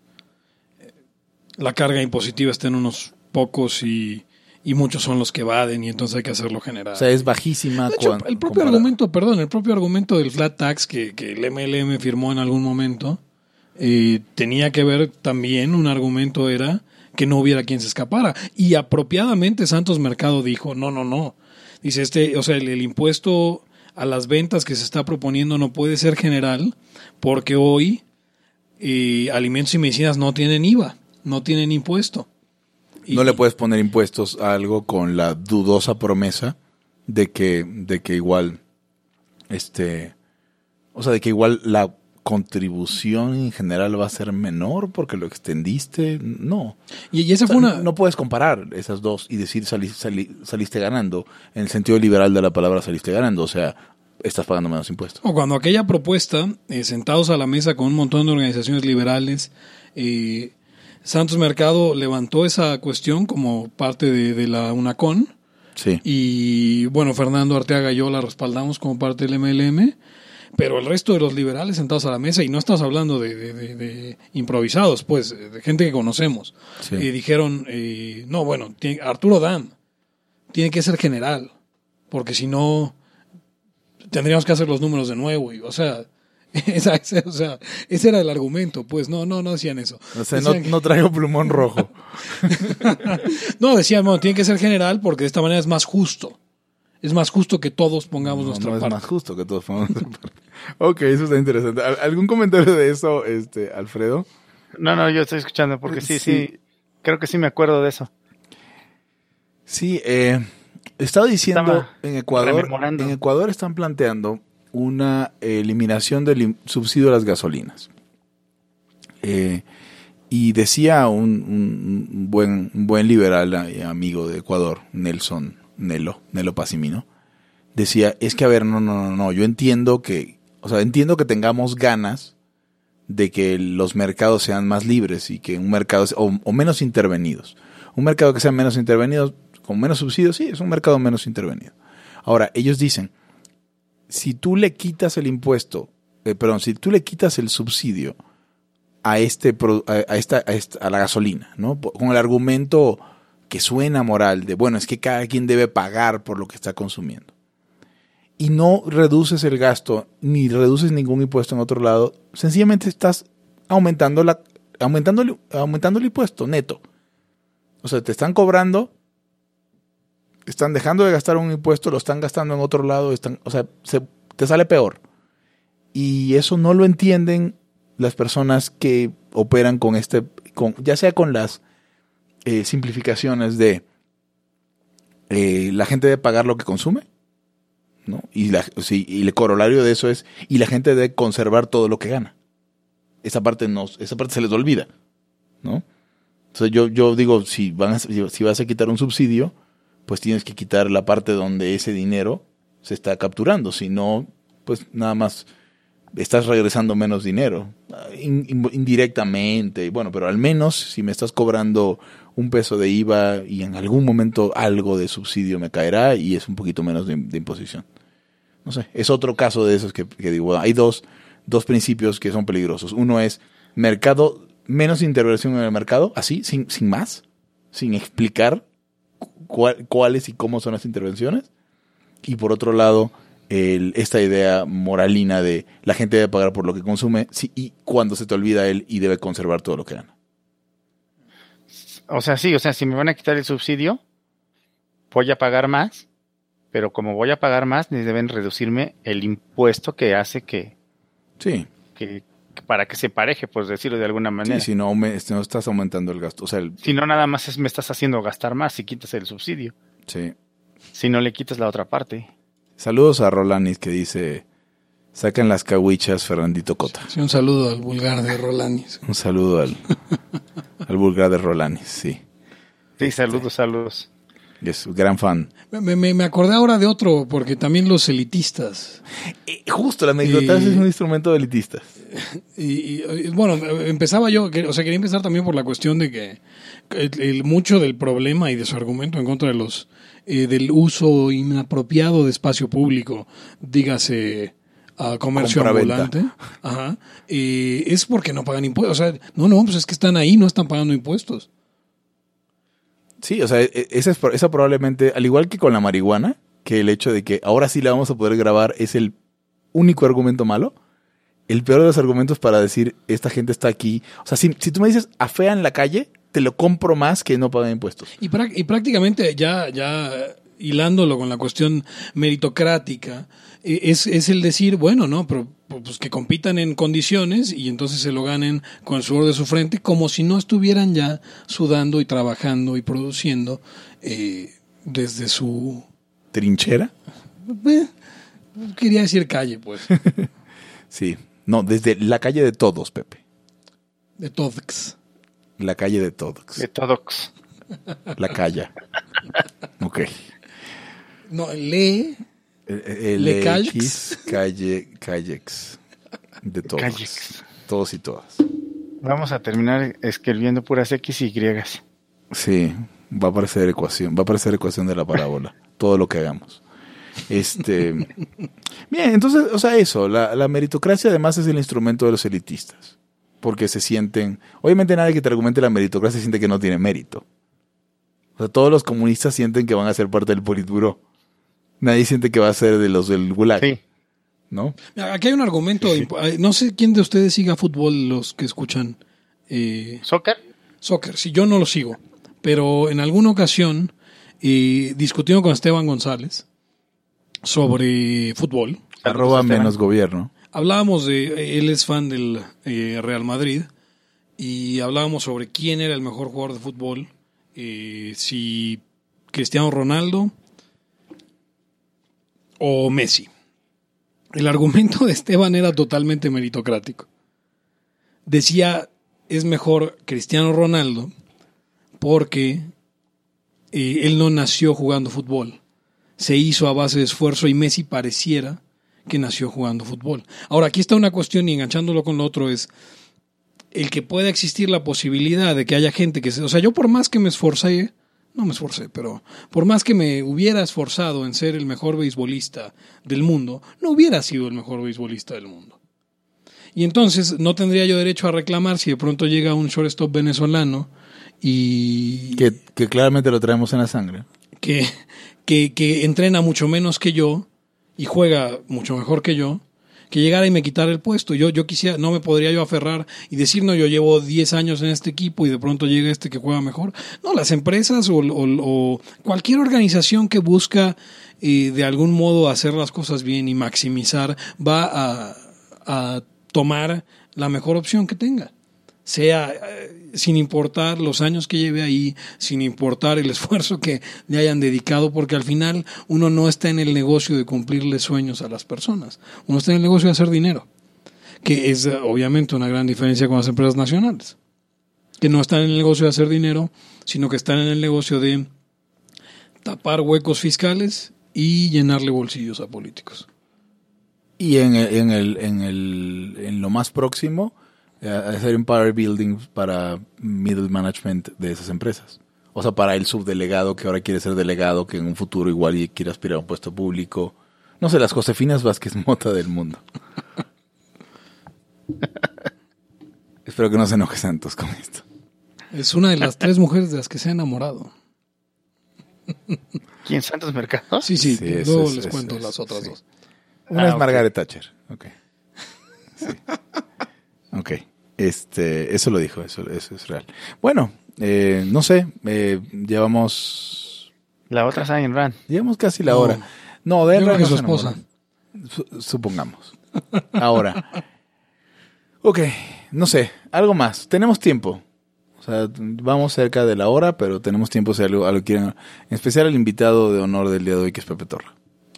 la carga impositiva está en unos pocos y, y muchos son los que evaden y entonces hay que hacerlo general. O sea, es bajísima. De hecho, cuan- el propio comparada- argumento, perdón, el propio argumento del flat tax que, que el M L M firmó en algún momento, eh, tenía que ver también, un argumento era que no hubiera quien se escapara. Y apropiadamente Santos Mercado dijo, no, no, no. Dice, este, o sea, el, el impuesto a las ventas que se está proponiendo no puede ser general porque hoy eh, alimentos y medicinas no tienen I V A, no tienen impuesto. Y- No le puedes poner impuestos a algo con la dudosa promesa de que, de que igual, este, o sea, de que igual la contribución en general va a ser menor porque lo extendiste. No. y, y esa O sea, fue una... no puedes comparar esas dos y decir sali- sali- saliste ganando. En el sentido liberal de la palabra saliste ganando. O sea, estás pagando menos impuestos. O cuando aquella propuesta, eh, sentados a la mesa con un montón de organizaciones liberales, eh, Santos Mercado levantó esa cuestión como parte de, de la UNACON Sí. y bueno, Fernando Arteaga y yo la respaldamos como parte del M L M, pero el resto de los liberales sentados a la mesa, y no estamos hablando de, de- de- de improvisados, pues, de gente que conocemos, Sí. eh, dijeron, eh, no, bueno, tiene- Arturo Dam tiene que ser general, porque si no tendríamos que hacer los números de nuevo, y, o sea, esa, esa- o sea, ese era el argumento, pues, no, no, no decían eso. O sea, no, Decían que- no traigo plumón rojo. no, decían, bueno, tiene que ser general porque de esta manera es más justo. Es más justo que todos pongamos No, nuestra no es parte. más justo que todos pongamos nuestra parte. Ok, eso está interesante. ¿Al- ¿Algún comentario de eso, este, Alfredo? No, no, yo estoy escuchando porque sí, Sí. sí, creo que sí me acuerdo de eso. Sí, eh, estaba diciendo Estaba en Ecuador, rememorando. en Ecuador están planteando una eliminación del im- subsidio a las gasolinas. Eh, y decía un, un- un buen, un buen liberal eh, amigo de Ecuador, Nelson Nelo, Nelo Pacimino, decía, es que a ver, no, no, no, no, yo entiendo que, o sea, entiendo que tengamos ganas de que los mercados sean más libres y que un mercado, o, o menos intervenidos. Un mercado que sea menos intervenido, con menos subsidios, sí, es un mercado menos intervenido. Ahora, ellos dicen, si tú le quitas el impuesto, eh, perdón, si tú le quitas el subsidio a este pro- a, a esta, a esta a la gasolina, ¿no? Con el argumento que suena moral de, bueno, es que cada quien debe pagar por lo que está consumiendo. Y no reduces el gasto, ni reduces ningún impuesto en otro lado, sencillamente estás aumentando la aumentando el, aumentando el impuesto neto. O sea, te están cobrando, están dejando de gastar un impuesto, lo están gastando en otro lado, están, o sea, se, te sale peor. Y eso no lo entienden las personas que operan con este, con, ya sea con las eh, simplificaciones de eh, la gente debe pagar lo que consume, ¿no? Y, la, sí, y el corolario de eso es, y la gente debe conservar todo lo que gana. Esa parte no, esa parte se les olvida, ¿no? Entonces yo, yo digo, si, van a, si vas a quitar un subsidio, pues tienes que quitar la parte donde ese dinero se está capturando. Si no, pues nada más estás regresando menos dinero, in, in, indirectamente. Bueno, pero al menos si me estás cobrando un peso de I V A y en algún momento algo de subsidio me caerá y es un poquito menos de, de imposición. No sé, es otro caso de esos que, que digo, bueno, hay dos, dos principios que son peligrosos. Uno es mercado, menos intervención en el mercado, así, sin, sin más, sin explicar cuál, cuáles y cómo son las intervenciones. Y por otro lado, el, esta idea moralina de la gente debe pagar por lo que consume sí, y cuando se te olvida él y debe conservar todo lo que gana. O sea, sí, o sea, si me van a quitar el subsidio, voy a pagar más, pero como voy a pagar más, deben reducirme el impuesto que hace que, sí. que, que para que se pareje, por decirlo de alguna manera. Sí, si no, me, si no estás aumentando el gasto. O sea, el, si no, nada más es, me estás haciendo gastar más si quitas el subsidio. Sí. Si no le quitas la otra parte. Saludos a Rolanis que dice, sacan las cahuichas Fernandito Cota. Sí, un saludo al vulgar de Rolanis. Un saludo al, al vulgar de Rolanis, sí. Sí, saludos, saludos. Es un gran fan. Me, me, me acordé ahora de otro, porque también los elitistas. Eh, justo, la meritocracia es un instrumento de elitistas. Y, y bueno, empezaba yo, o sea, quería empezar también por la cuestión de que el, el, mucho del problema y de su argumento en contra de los eh, del uso inapropiado de espacio público, dígase a comercio ambulante, ajá, eh, es porque no pagan impuestos. O sea, no, no, pues es que están ahí, no están pagando impuestos. Sí, o sea, esa, es, esa probablemente, al igual que con la marihuana, que el hecho de que ahora sí la vamos a poder grabar es el único argumento malo, el peor de los argumentos para decir, esta gente está aquí. O sea, si, si tú me dices, afea en la calle, te lo compro más que no pagan impuestos. Y, y prácticamente ya, ya hilándolo con la cuestión meritocrática, es, es el decir, bueno, no, pero pues que compitan en condiciones y entonces se lo ganen con el sudor de su frente, como si no estuvieran ya sudando y trabajando y produciendo eh, desde su... ¿Trinchera? Eh, quería decir calle, pues. Sí, no, desde la calle de todos, Pepe. De todos. La calle de todos. De todos. La calle. Ok. No, le... El Le X, calle, callex. De todos. Callex. Todos y todas. Vamos a terminar escribiendo puras X y Y. Sí, va a aparecer ecuación. Va a aparecer ecuación de la parábola. Todo lo que hagamos. Este. Bien, entonces, o sea, eso. La, la meritocracia además es el instrumento de los elitistas. Porque se sienten. Obviamente, nadie que te argumente la meritocracia siente que no tiene mérito. O sea, todos los comunistas sienten que van a ser parte del Politburó. Nadie siente que va a ser de los del Gulag. Sí. ¿No? Aquí hay un argumento. Sí, sí. No sé quién de ustedes siga fútbol, los que escuchan. Eh, ¿Soccer? Soccer, sí, yo no lo sigo. Pero en alguna ocasión, eh, discutiendo con Esteban González sobre fútbol. Arroba menos gobierno. Hablábamos de. Él es fan del eh, Real Madrid. Y hablábamos sobre quién era el mejor jugador de fútbol. Eh, si Cristiano Ronaldo o Messi. El argumento de Esteban era totalmente meritocrático. Decía, es mejor Cristiano Ronaldo porque eh, él no nació jugando fútbol. Se hizo a base de esfuerzo y Messi pareciera que nació jugando fútbol. Ahora, aquí está una cuestión y enganchándolo con lo otro es el que pueda existir la posibilidad de que haya gente que... Se, o sea, yo por más que me esforcé... No me esforcé, pero por más que me hubiera esforzado en ser el mejor beisbolista del mundo, no hubiera sido el mejor beisbolista del mundo. Y entonces no tendría yo derecho a reclamar si de pronto llega un shortstop venezolano y... Que, que claramente lo traemos en la sangre. Que, que, que entrena mucho menos que yo y juega mucho mejor que yo, que llegara y me quitara el puesto. Yo, yo quisiera, no me podría yo aferrar y decir, no, yo llevo diez años en este equipo y de pronto llega este que juega mejor. No, las empresas o, o, o cualquier organización que busca eh, de algún modo hacer las cosas bien y maximizar va a, a tomar la mejor opción que tenga. Sea eh, sin importar los años que lleve ahí, sin importar el esfuerzo que le hayan dedicado, porque al final uno no está en el negocio de cumplirle sueños a las personas, uno está en el negocio de hacer dinero, que es obviamente una gran diferencia con las empresas nacionales, que no están en el negocio de hacer dinero, sino que están en el negocio de tapar huecos fiscales y llenarle bolsillos a políticos. Y en el, en el, en el, en lo más próximo, hacer empire building para middle management de esas empresas. O sea, para el subdelegado que ahora quiere ser delegado, que en un futuro igual quiere aspirar a un puesto público. No sé, las Josefinas Vázquez Mota del mundo. Espero que no se enoje Santos con esto. Es una de las tres mujeres de las que se ha enamorado. ¿Quién? ¿Santos Mercado? Sí, sí, sí luego es, les es, cuento es, las otras sí. dos. Una ah, es okay. Margaret Thatcher. Ok. Sí. Ok. Este, eso lo dijo, eso, eso es real. Bueno, eh, no sé, eh, llevamos... La otra es Ayn Rand. Llevamos casi la No. hora. No, de él Yo creo que su no se esposa. enamoró. Su- supongamos. Ahora. Ok, no sé, algo más. Tenemos tiempo. O sea, vamos cerca de la hora, pero tenemos tiempo si algo, algo quieren. En especial el invitado de honor del día de hoy, que es Pepe Torra.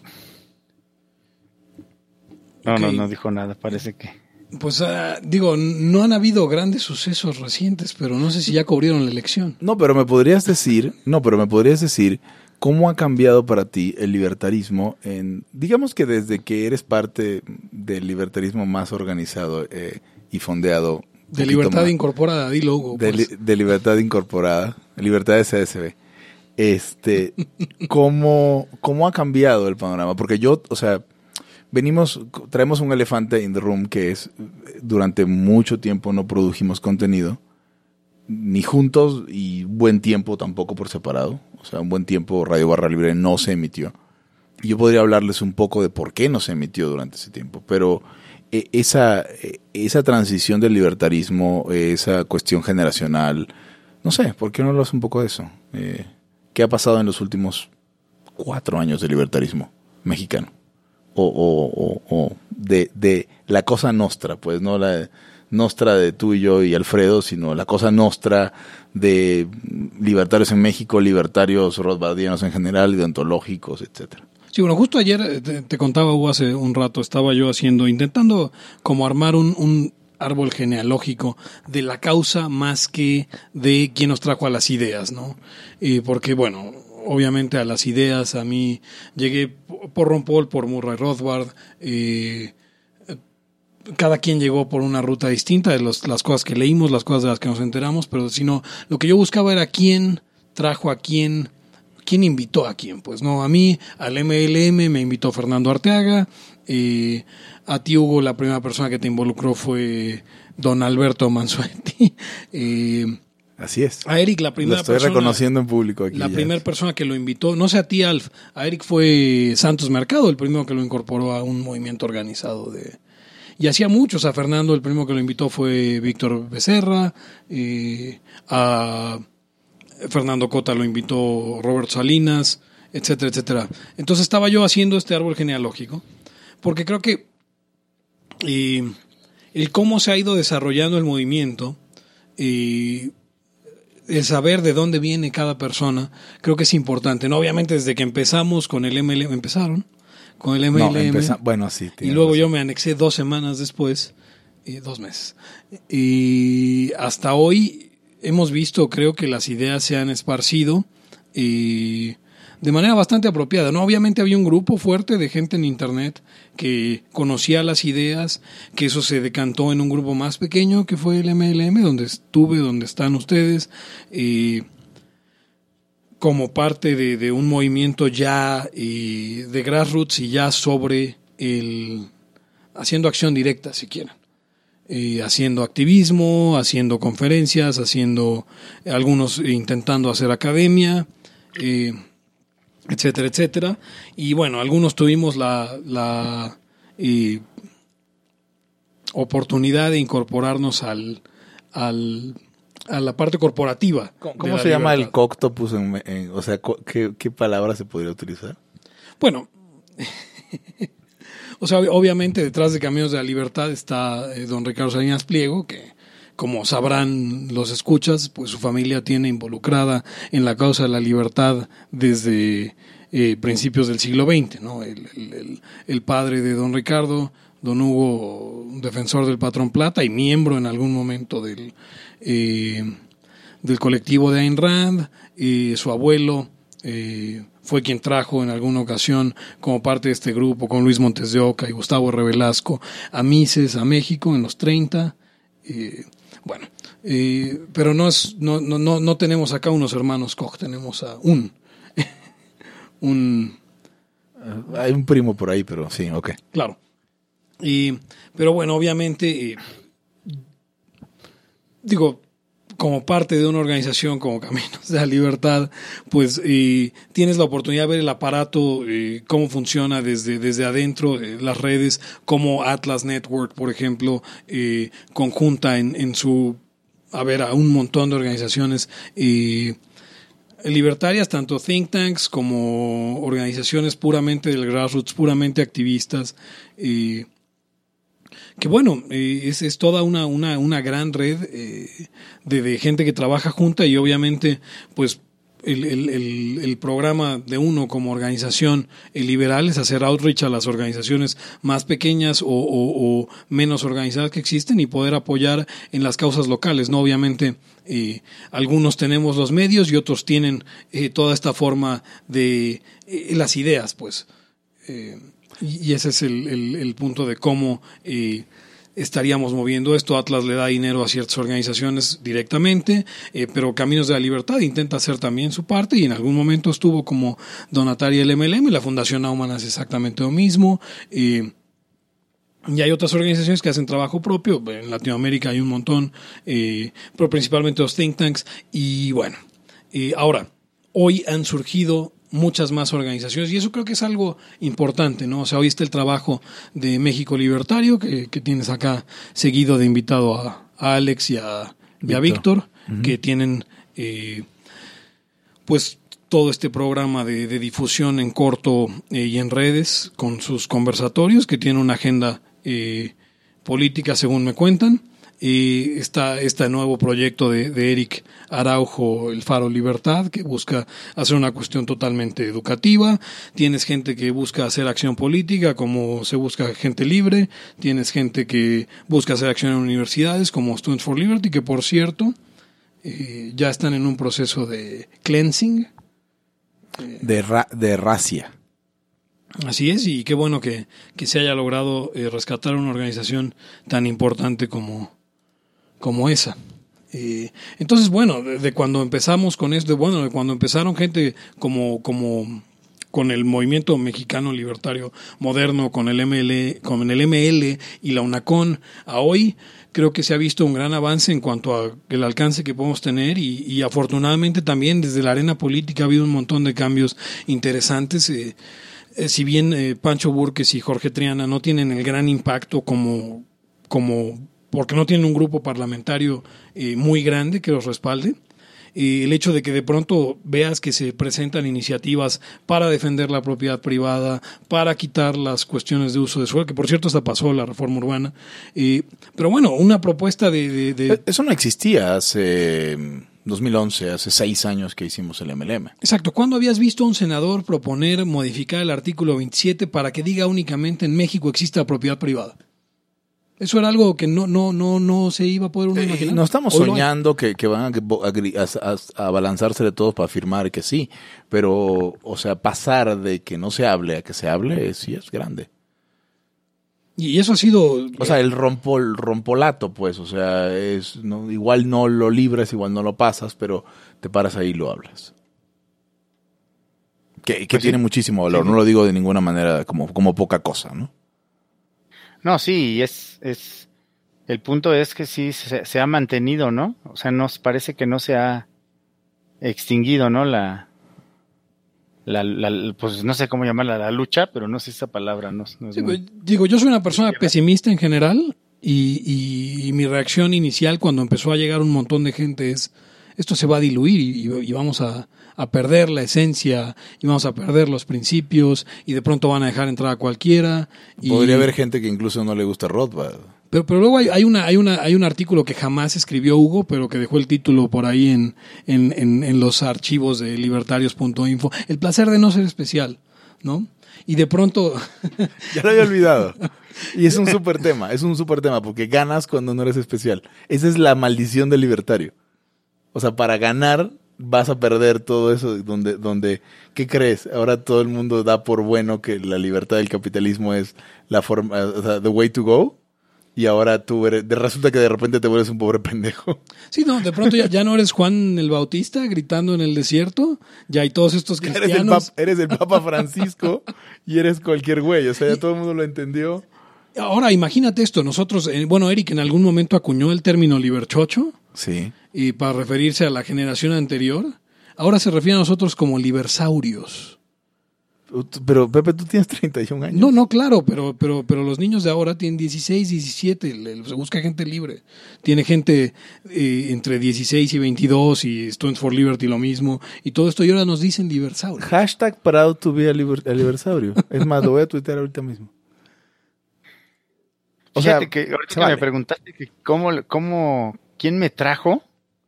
No, Ok. no, no dijo nada, parece que... Pues ah, digo, no han habido grandes sucesos recientes, pero no sé si ya cubrieron la elección. No, pero me podrías decir, no, pero me podrías decir cómo ha cambiado para ti el libertarismo en, digamos que desde que eres parte del libertarismo más organizado eh, y fondeado. De poquito libertad más, incorporada, dilo Hugo. de, pues. li- de libertad incorporada, libertad de C S B. Este, ¿cómo, ¿cómo ha cambiado el panorama? Porque yo, o sea, venimos, traemos un elefante in the room que es, durante mucho tiempo no produjimos contenido, ni juntos y buen tiempo tampoco por separado. O sea, un buen tiempo Radio Barra Libre no se emitió. Y yo podría hablarles un poco de por qué no se emitió durante ese tiempo, pero eh, esa, eh, esa transición del libertarismo, eh, esa cuestión generacional, no sé, ¿por qué no hablas un poco de eso? Eh, ¿Qué ha pasado en los últimos cuatro años de libertarismo mexicano? O, o, o, o de, de la cosa nostra, pues no la nostra de tú y yo y Alfredo, sino la cosa nostra de libertarios en México, libertarios rothbardianos en general, ideontológicos, etcétera. Sí, bueno, justo ayer eh, te, te contaba Hugo hace un rato, estaba yo haciendo, intentando como armar un, un árbol genealógico de la causa más que de quién nos trajo a las ideas, ¿no? Eh, porque, bueno, obviamente a las ideas, a mí llegué por Ron Paul, por Murray Rothbard, eh, cada quien llegó por una ruta distinta de los, las cosas que leímos, las cosas de las que nos enteramos, pero sino lo que yo buscaba era quién trajo a quién, quién invitó a quién. Pues no, a mí, al M L M me invitó Fernando Arteaga, eh, a ti Hugo la primera persona que te involucró fue don Alberto Mansuetti, eh, Así es. a Eric la Lo primera estoy persona, reconociendo en público aquí. la ya. primera persona que lo invitó, no sé a ti Alf, a Eric fue Santos Mercado, el primero que lo incorporó a un movimiento organizado de... Y hacía muchos, a Fernando el primero que lo invitó fue Víctor Becerra, eh, a Fernando Cota lo invitó Robert Salinas, etcétera, etcétera. Entonces estaba yo haciendo este árbol genealógico, porque creo que eh, el cómo se ha ido desarrollando el movimiento, eh, el saber de dónde viene cada persona, creo que es importante. No, obviamente desde que empezamos con el M L M, empezaron con el M L M. No, empeza- bueno, sí. Y tienes luego razón. yo me anexé dos semanas después, eh, dos meses. Y hasta hoy hemos visto, creo que las ideas se han esparcido eh, de manera bastante apropiada, ¿no? Obviamente había un grupo fuerte de gente en internet que conocía las ideas, que eso se decantó en un grupo más pequeño que fue el M L M, donde estuve, donde están ustedes, eh, como parte de, de un movimiento ya eh, de grassroots y ya sobre el haciendo acción directa, si quieren. Eh, haciendo activismo, haciendo conferencias, haciendo eh, algunos eh, intentando hacer academia, eh, etcétera, etcétera. Y bueno, algunos tuvimos la, la eh, oportunidad de incorporarnos al, al a la parte corporativa. ¿Cómo, de cómo la se llama el libertad. coctopus? En, en- o sea, co- ¿qué, ¿qué palabra se podría utilizar? Bueno, o sea, obviamente detrás de Caminos de la Libertad está eh, don Ricardo Salinas Pliego, que como sabrán los escuchas, pues su familia tiene involucrada en la causa de la libertad desde eh, principios del siglo veinte, ¿no? El, el, el, el padre de don Ricardo, don Hugo, un defensor del patrón plata y miembro en algún momento del, eh, del colectivo de Ayn Rand, eh, su abuelo eh, fue quien trajo en alguna ocasión como parte de este grupo con Luis Montes de Oca y Gustavo R. Velasco a Mises, a México en los treinta. Eh, bueno, eh, pero no, es, no, no, no, no tenemos acá unos hermanos Koch, tenemos a un, un Uh, hay un primo por ahí, pero sí, ok. claro. Y, pero bueno, obviamente, eh, digo, como parte de una organización como Caminos de la Libertad, pues eh, tienes la oportunidad de ver el aparato, eh, cómo funciona desde, desde adentro, eh, las redes, como Atlas Network, por ejemplo, eh, conjunta en, en su, a ver, a un montón de organizaciones, eh, libertarias, tanto think tanks como organizaciones puramente del grassroots, puramente activistas, eh, que bueno, eh, es, es toda una, una, una gran red eh, de, de gente que trabaja junta y obviamente pues El, el, el, el programa de uno como organización liberal es hacer outreach a las organizaciones más pequeñas o, o, o menos organizadas que existen y poder apoyar en las causas locales, ¿no? Obviamente eh, algunos tenemos los medios y otros tienen eh, toda esta forma de eh, las ideas, pues. Eh, y, y ese es el, el, el punto de cómo eh, estaríamos moviendo esto. Atlas le da dinero a ciertas organizaciones directamente, eh, pero Caminos de la Libertad intenta hacer también su parte y en algún momento estuvo como donataria del M L M, la Fundación Naumann hace exactamente lo mismo. Eh, y hay otras organizaciones que hacen trabajo propio, en Latinoamérica hay un montón, eh, pero principalmente los think tanks. Y bueno, eh, ahora, hoy han surgido muchas más organizaciones y eso creo que es algo importante, ¿no? O sea, hoy está el trabajo de México Libertario que, que tienes acá seguido de invitado a, a Alex y a, y a Víctor, uh-huh. que tienen eh, pues todo este programa de, de difusión en corto eh, y en redes con sus conversatorios, que tienen una agenda eh, política según me cuentan. Y está este nuevo proyecto de, de Eric Araujo, el Faro Libertad, que busca hacer una cuestión totalmente educativa. Tienes gente que busca hacer acción política, como se busca Gente Libre. Tienes gente que busca hacer acción en universidades, como Students for Liberty, que por cierto eh, ya están en un proceso de cleansing. Eh, de, ra- de racia. Así es, y qué bueno que, que se haya logrado eh, rescatar una organización tan importante como como esa. Eh, entonces, bueno, de, de cuando empezamos con esto, bueno, de cuando empezaron gente como, como con el movimiento mexicano libertario moderno, con el M L, con el M L y la UNACON, a hoy, creo que se ha visto un gran avance en cuanto a el alcance que podemos tener y, y afortunadamente también desde la arena política ha habido un montón de cambios interesantes. Eh, eh, si bien eh, Pancho Burques y Jorge Triana no tienen el gran impacto como, como porque no tienen un grupo parlamentario eh, muy grande que los respalde. Eh, el hecho de que de pronto veas que se presentan iniciativas para defender la propiedad privada, para quitar las cuestiones de uso de suelo, que por cierto hasta pasó la reforma urbana. Eh, pero bueno, una propuesta de, de, de... Eso no existía hace dos mil once, hace seis años que hicimos el M L M. Exacto. ¿Cuándo habías visto a un senador proponer modificar el artículo veintisiete para que diga únicamente en México existe la propiedad privada? Eso era algo que no no no no se iba a poder uno imaginar. Eh, no estamos Hoy soñando que, que van a, a, a, a balanzarse de todos para afirmar que sí, pero, o sea, pasar de que no se hable a que se hable, sí es grande. Y eso ha sido... O sea, el rompo, el rompolato, pues, o sea, es no, igual no lo libres, igual no lo pasas, pero te paras ahí y lo hablas. Que, que pues tiene sí. muchísimo valor, sí. No lo digo de ninguna manera como, como poca cosa, ¿no? No, sí, es, es, el punto es que sí se, se ha mantenido, ¿no? O sea, nos parece que no se ha extinguido, ¿no? La, la, la pues no sé cómo llamarla, la lucha, pero no sé esa palabra, no, no es sí, muy... Digo, yo soy una persona pesimista en general y, y, y mi reacción inicial cuando empezó a llegar un montón de gente es, esto se va a diluir y, y vamos a, a perder la esencia y vamos a perder los principios y de pronto van a dejar entrar a cualquiera. Y... Podría haber gente que incluso no le gusta Rothbard. Pero, pero luego hay, hay una hay una hay un artículo que jamás escribió Hugo, pero que dejó el título por ahí en en, en, en los archivos de libertarios punto info. El placer de no ser especial, ¿no? Y de pronto... Ya lo había olvidado. Y es un súper tema, es un súper tema, porque ganas cuando no eres especial. Esa es la maldición del libertario. O sea, para ganar vas a perder todo eso donde, donde, ¿qué crees? Ahora todo el mundo da por bueno que la libertad del capitalismo es la forma, o sea, the way to go. Y ahora tú eres, de, resulta que de repente te vuelves un pobre pendejo. Sí, no, de pronto ya, ya no eres Juan el Bautista gritando en el desierto, ya hay todos estos cristianos. Eres el, pap, eres el Papa Francisco y eres cualquier güey, o sea, ya y, todo el mundo lo entendió. Ahora, imagínate esto, nosotros, eh, bueno, Eric en algún momento acuñó el término liberchocho. Sí. Y para referirse a la generación anterior, ahora se refiere a nosotros como libersaurios. Pero, Pepe, tú tienes treinta y un años. No, no, claro, pero, pero, pero los niños de ahora tienen dieciséis, diecisiete, le- se busca gente libre. Tiene gente eh, entre dieciséis y veintidós y Students for Liberty lo mismo. Y todo esto y ahora nos dicen libersaurio. Hashtag proud to be aliber- aniversario. Es más, lo voy a tuitear ahorita mismo. O sea, Fíjate que ahorita se que vale. me preguntaste que cómo, cómo, quién me trajo,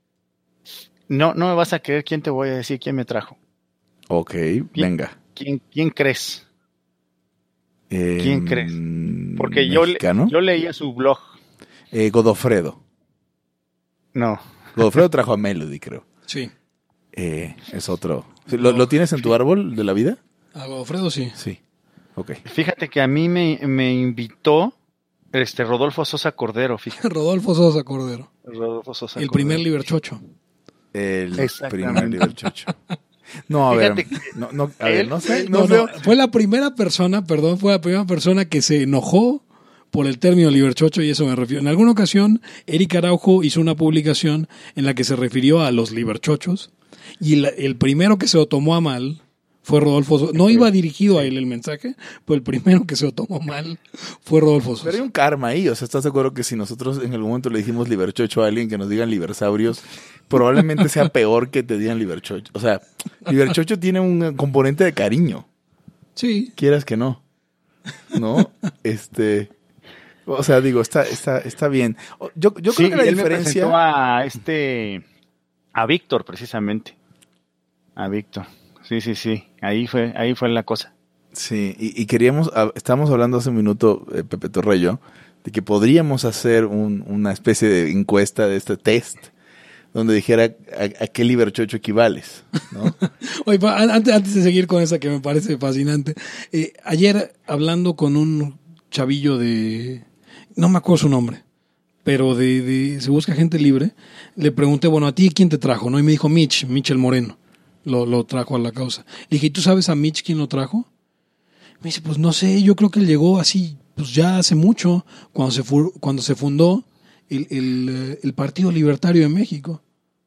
no, no me vas a creer quién te voy a decir quién me trajo. Ok, venga. ¿Quién, quién crees? Eh, ¿Quién crees? Porque yo, le- ¿mexicano? yo leía su blog. Eh, Godofredo. No. Godofredo trajo a Melody, creo. Sí. Eh, es otro. ¿Lo, ¿Lo tienes en tu árbol de la vida? A Godofredo sí. Sí. Ok. Fíjate que a mí me, me invitó este Rodolfo Sosa Cordero, fíjate. Rodolfo Sosa Cordero. Rodolfo Sosa El Cordero. primer liberchocho. El Exactamente. primer liberchocho. No, a Fíjate ver. que No, no, a ver, él- no sé. No, No, no, sé. fue la primera persona, perdón, fue la primera persona que se enojó por el término liberchocho y eso me refiero. En alguna ocasión, Eric Araujo hizo una publicación en la que se refirió a los liberchochos y el, el primero que se lo tomó a mal fue Rodolfo Sosa. No iba dirigido a él el mensaje, pero el primero que se lo tomó mal fue Rodolfo Pero hay Sosa. un karma ahí. O sea, ¿estás de acuerdo que si nosotros en algún momento le dijimos liberchocho a alguien que nos digan libersaurios, probablemente sea peor que te digan liberchocho? O sea, liberchocho tiene un componente de cariño. Sí, Quieras que no. ¿No? Este. O sea, digo, está, está, está bien. Yo, yo Sí, creo que la y él me diferencia. presentó a este, a Víctor, precisamente. A Víctor. Sí, sí, sí. Ahí fue, ahí fue la cosa. Sí, y, y queríamos, ah, estábamos hablando hace un minuto, eh, Pepe Torre y yo, de que podríamos hacer un- una especie de encuesta de este test, donde dijera a, a qué liberchocho equivales, ¿no? Oye, pa- an- antes, antes de seguir con esa que me parece fascinante, eh, ayer hablando con un chavillo de, no me acuerdo su nombre, pero de, de se busca gente libre, le pregunté, bueno, ¿a ti quién te trajo? ¿No? Y me dijo Mitch, Mitch el Moreno, lo, lo trajo a la causa. Le dije, ¿y tú sabes a Mitch quién lo trajo? Me dice, pues no sé, yo creo que él llegó así, pues ya hace mucho, cuando se, fu- cuando se fundó el, el, eh, el Partido Libertario de México.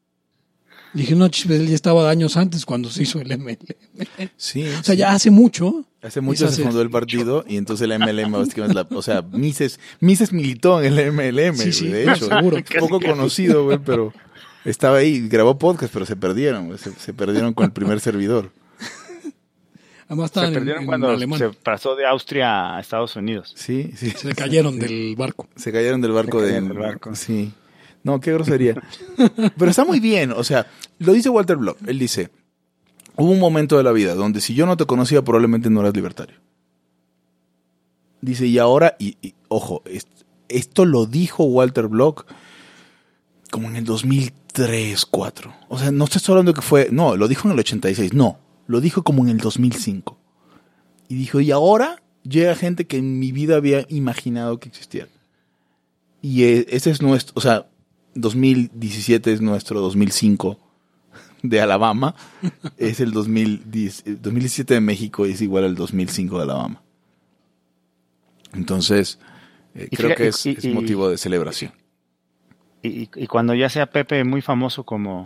Le dije, no, chis, él ya estaba años antes cuando se hizo el M L M. Sí. O sea, ya hace mucho. Hace mucho Esa se sí. fundó el partido y entonces la M L M, básicamente, la- o sea, Mises, Mises militó en el M L M, Sí, güey, sí, de hecho. seguro. Es poco conocido, güey, pero estaba ahí, grabó podcast, pero se perdieron, güey, se, se perdieron con el primer servidor. Además Se estaban en, perdieron en cuando alemán. se Se, pasó de Austria a Estados Unidos. Sí, sí. le cayeron del barco. Se cayeron del barco Se de... cayeron del barco. Sí. No, qué grosería. Pero está muy bien, o sea, lo dice Walter Block. Él dice, hubo un momento de la vida donde si yo no te conocía probablemente no eras libertario. Dice, y ahora, y, y, ojo, es- esto lo dijo Walter Block como en el dos mil tres, cuatro. O sea, no estoy hablando que fue, no, lo dijo en el ochenta y seis, no, lo dijo como en el dos mil cinco. Y dijo, y ahora llega gente que en mi vida había imaginado que existiera. Y eh, ese es nuestro, o sea, dos mil diecisiete es nuestro dos mil cinco de Alabama, es el dos mil diez, el dos mil diecisiete de México es igual al dos mil cinco de Alabama. Entonces, eh, Y creo fíjate, que es, y- es y- motivo de celebración. Y, y- y cuando ya sea Pepe muy famoso como,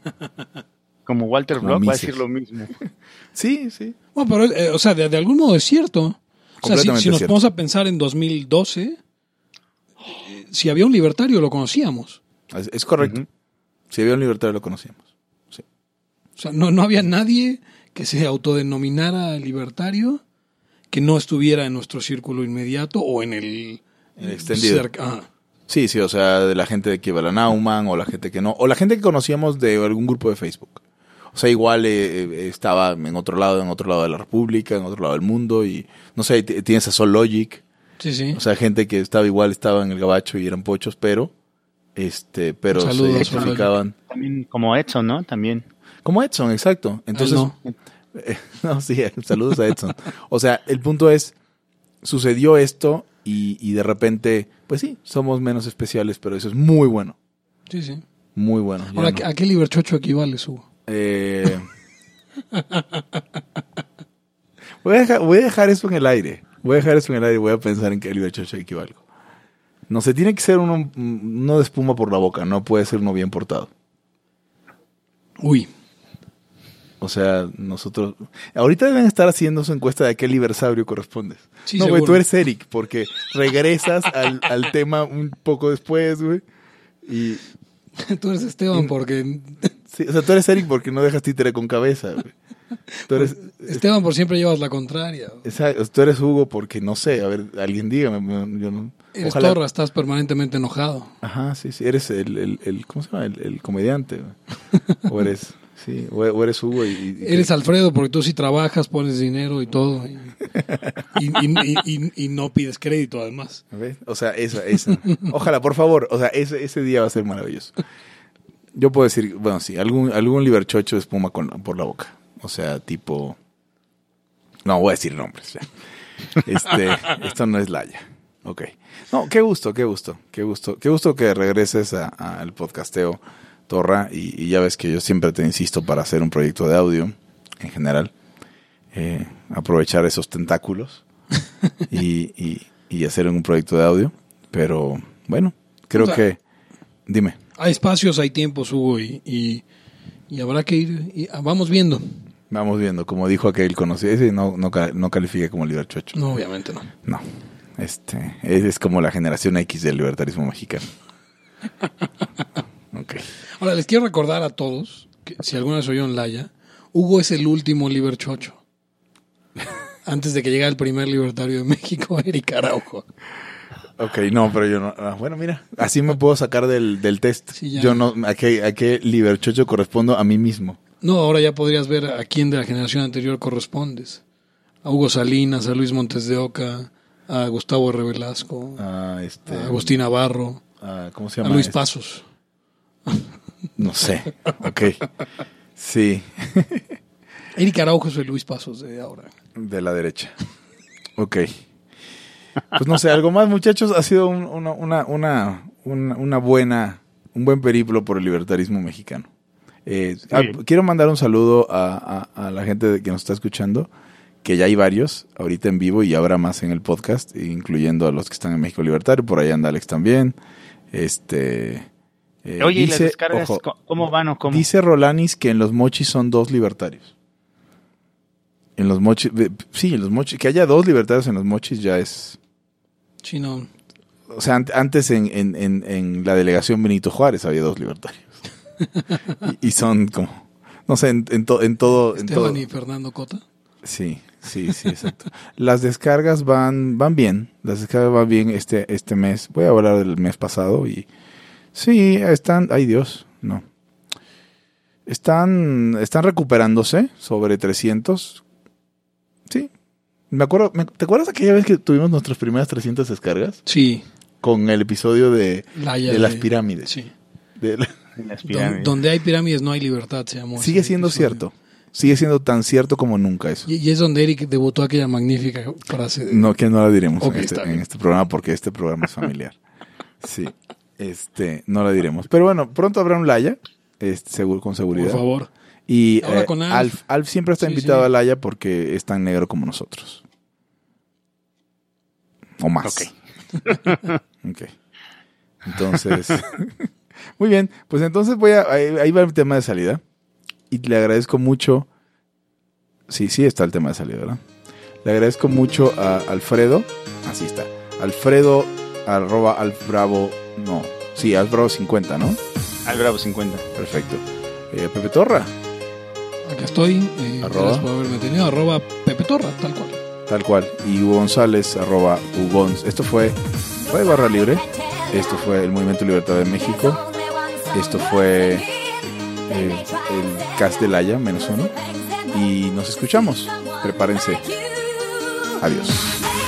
como Walter Como Block, va a Mises. decir lo mismo. Sí, sí. Bueno, pero, eh, o sea, de, de algún modo es cierto. O sea, si, Completamente si nos cierto. vamos a pensar en dos mil doce, eh, si había un libertario lo conocíamos. Es, es correcto. Ujú. Si había un libertario lo conocíamos. Sí. O sea, no, no había nadie que se autodenominara libertario que no estuviera en nuestro círculo inmediato o en el, El extendido. cerca- ajá. Sí, sí, o sea, de la gente que iba a la Nauman o la gente que no, o la gente que conocíamos de algún grupo de Facebook. O sea, igual eh, eh, estaba en otro lado, en otro lado de la República, en otro lado del mundo y no sé, t- tienes a Sol Logic, Sí, sí. o sea, gente que estaba igual, estaba en el gabacho y eran pochos, pero este, pero Un saludo se a Sol identificaban También como Edson, ¿no? También. como Edson, exacto. Entonces, Ah, eh, no, sí, saludos a Edson. O sea, el punto es, sucedió esto y, y de repente, pues sí, somos menos especiales, pero eso es muy bueno, Sí, sí. muy bueno. Ya Ahora, no. ¿a qué liberchocho equivale, Hugo? Eh, voy, a dejar, voy a dejar eso en el aire. Voy a dejar eso en el aire y voy a pensar en qué liberchocho equivalgo. No se tiene que ser uno, uno de espuma por la boca, no puede ser uno bien portado. Uy. O sea, nosotros... Ahorita deben estar haciendo su encuesta de a qué aniversario correspondes. Sí, no, güey, seguro. tú eres Eric, porque regresas al, al tema un poco después, güey. Y... Tú eres Esteban porque... Sí, o sea, tú eres Eric porque no dejas títere con cabeza, güey. Tú eres... Esteban por siempre llevas la contraria. Exacto, tú eres Hugo porque, no sé, a ver, alguien dígame. Yo no... Eres Ojalá... Torra, estás permanentemente enojado. Ajá, sí, sí, eres el, el, el ¿cómo se llama? El, el comediante, güey. O eres... Sí, o eres Hugo y... y Eres Alfredo porque tú sí trabajas, pones dinero y todo. Y, y, y, y, y, y no pides crédito, además. ¿Ves? O sea, esa, esa. Ojalá, por favor. O sea, ese, ese día va a ser maravilloso. Yo puedo decir, bueno, sí, algún, algún liberchocho de espuma con, por la boca. O sea, tipo... No, voy a decir nombres. Ya. Este, esto no es Laya. Ok. No, qué gusto, qué gusto, qué gusto. Qué gusto que regreses al podcasteo, Torra, y, y ya ves que yo siempre te insisto para hacer un proyecto de audio, en general, eh, aprovechar esos tentáculos y, y, y hacer un proyecto de audio, pero bueno, creo o sea, que, dime. Hay espacios, hay tiempos, Hugo, y, y, y habrá que ir, y, vamos viendo. Vamos viendo, como dijo aquel conocido, ese no, no, no califica como liberchocho. No, obviamente no. No, este, es como la generación X del libertarismo mexicano. Okay. Ahora, les quiero recordar a todos que si alguna vez oyeron Laya, Hugo es el último liberchocho. Antes de que llegara el primer libertario de México, Eric Araujo. Ok, no, pero yo no. Ah, bueno, mira, así me puedo sacar del, del test. Sí, ya. Yo no, ¿a qué, a qué liberchocho correspondo? A mí mismo. No, ahora ya podrías ver a quién de la generación anterior correspondes. A Hugo Salinas, a Luis Montes de Oca, a Gustavo R. Velasco, Ah, este, a Agustín Navarro, ah, ¿cómo se a llama? Luis este? Pasos. No sé. Ok. Sí. Eric Araujo es el Luis Pasos de ahora. De la derecha. Ok. Pues no sé, algo más, muchachos. Ha sido un, una, una, una, una, una buena, un buen periplo por el libertarismo mexicano. Eh, Sí. ah, quiero mandar un saludo a, a, a la gente que nos está escuchando, que ya hay varios ahorita en vivo y habrá más en el podcast, incluyendo a los que están en México Libertario. Por ahí anda Alex también. Este... Eh, Oye, ¿y dice, las descargas ojo, cómo van o cómo? Dice Rolanis que en los mochis son dos libertarios. En los mochis, sí, en los mochis, que haya dos libertarios en los mochis ya es... Sí, no. O sea, an- antes en, en, en, en la delegación Benito Juárez había dos libertarios. y, y son como, no sé, en, en, to, en todo... En Esteban todo. y Fernando Cota. Sí, sí, sí, exacto. Las descargas van van bien, las descargas van bien este este mes. Voy a hablar del mes pasado y... Sí, están... Ay, Dios, no. Están, están recuperándose sobre trescientos. Sí. Me acuerdo, me, ¿te acuerdas aquella vez que tuvimos nuestras primeras trescientas descargas? Sí. Con el episodio de, Laya de las de- pirámides. Sí. De la- Las Don- pirámides. donde hay pirámides no hay libertad, se llamó. sigue ese siendo episodio. cierto. Sigue siendo tan cierto como nunca eso. Y, y es donde Eric debutó aquella magnífica frase. De, No, que no la diremos Ok, en, este, está en bien. este programa porque este programa es familiar. Sí. Este, no la diremos. Pero bueno, pronto habrá un Laya, este, seguro, con seguridad. por favor. Y Ahora eh, con Alf. Alf. Alf siempre está Sí, invitado sí. a Laya porque es tan negro como nosotros. O más. Ok. Ok. Entonces, muy bien. Pues entonces voy a, ahí, ahí va el tema de salida. Y le agradezco mucho. Sí, sí está el tema de salida, ¿verdad? Le agradezco mucho a Alfredo. Así está. Alfredo, arroba Alfbravo. No. Sí, Alfbravo cincuenta, ¿no? Al Bravo cincuenta. Perfecto. Eh, Pepe Torra. Acá estoy. Eh, Arroba. gracias por haberme tenido. Arroba Pepe Torra, tal cual. Tal cual. Y Hugo González, arroba Ugons. Esto fue, fue Barra Libre. Esto fue el Movimiento Libertad de México. Esto fue eh, el cast de Laya, menos uno. Y nos escuchamos. Prepárense. Adiós.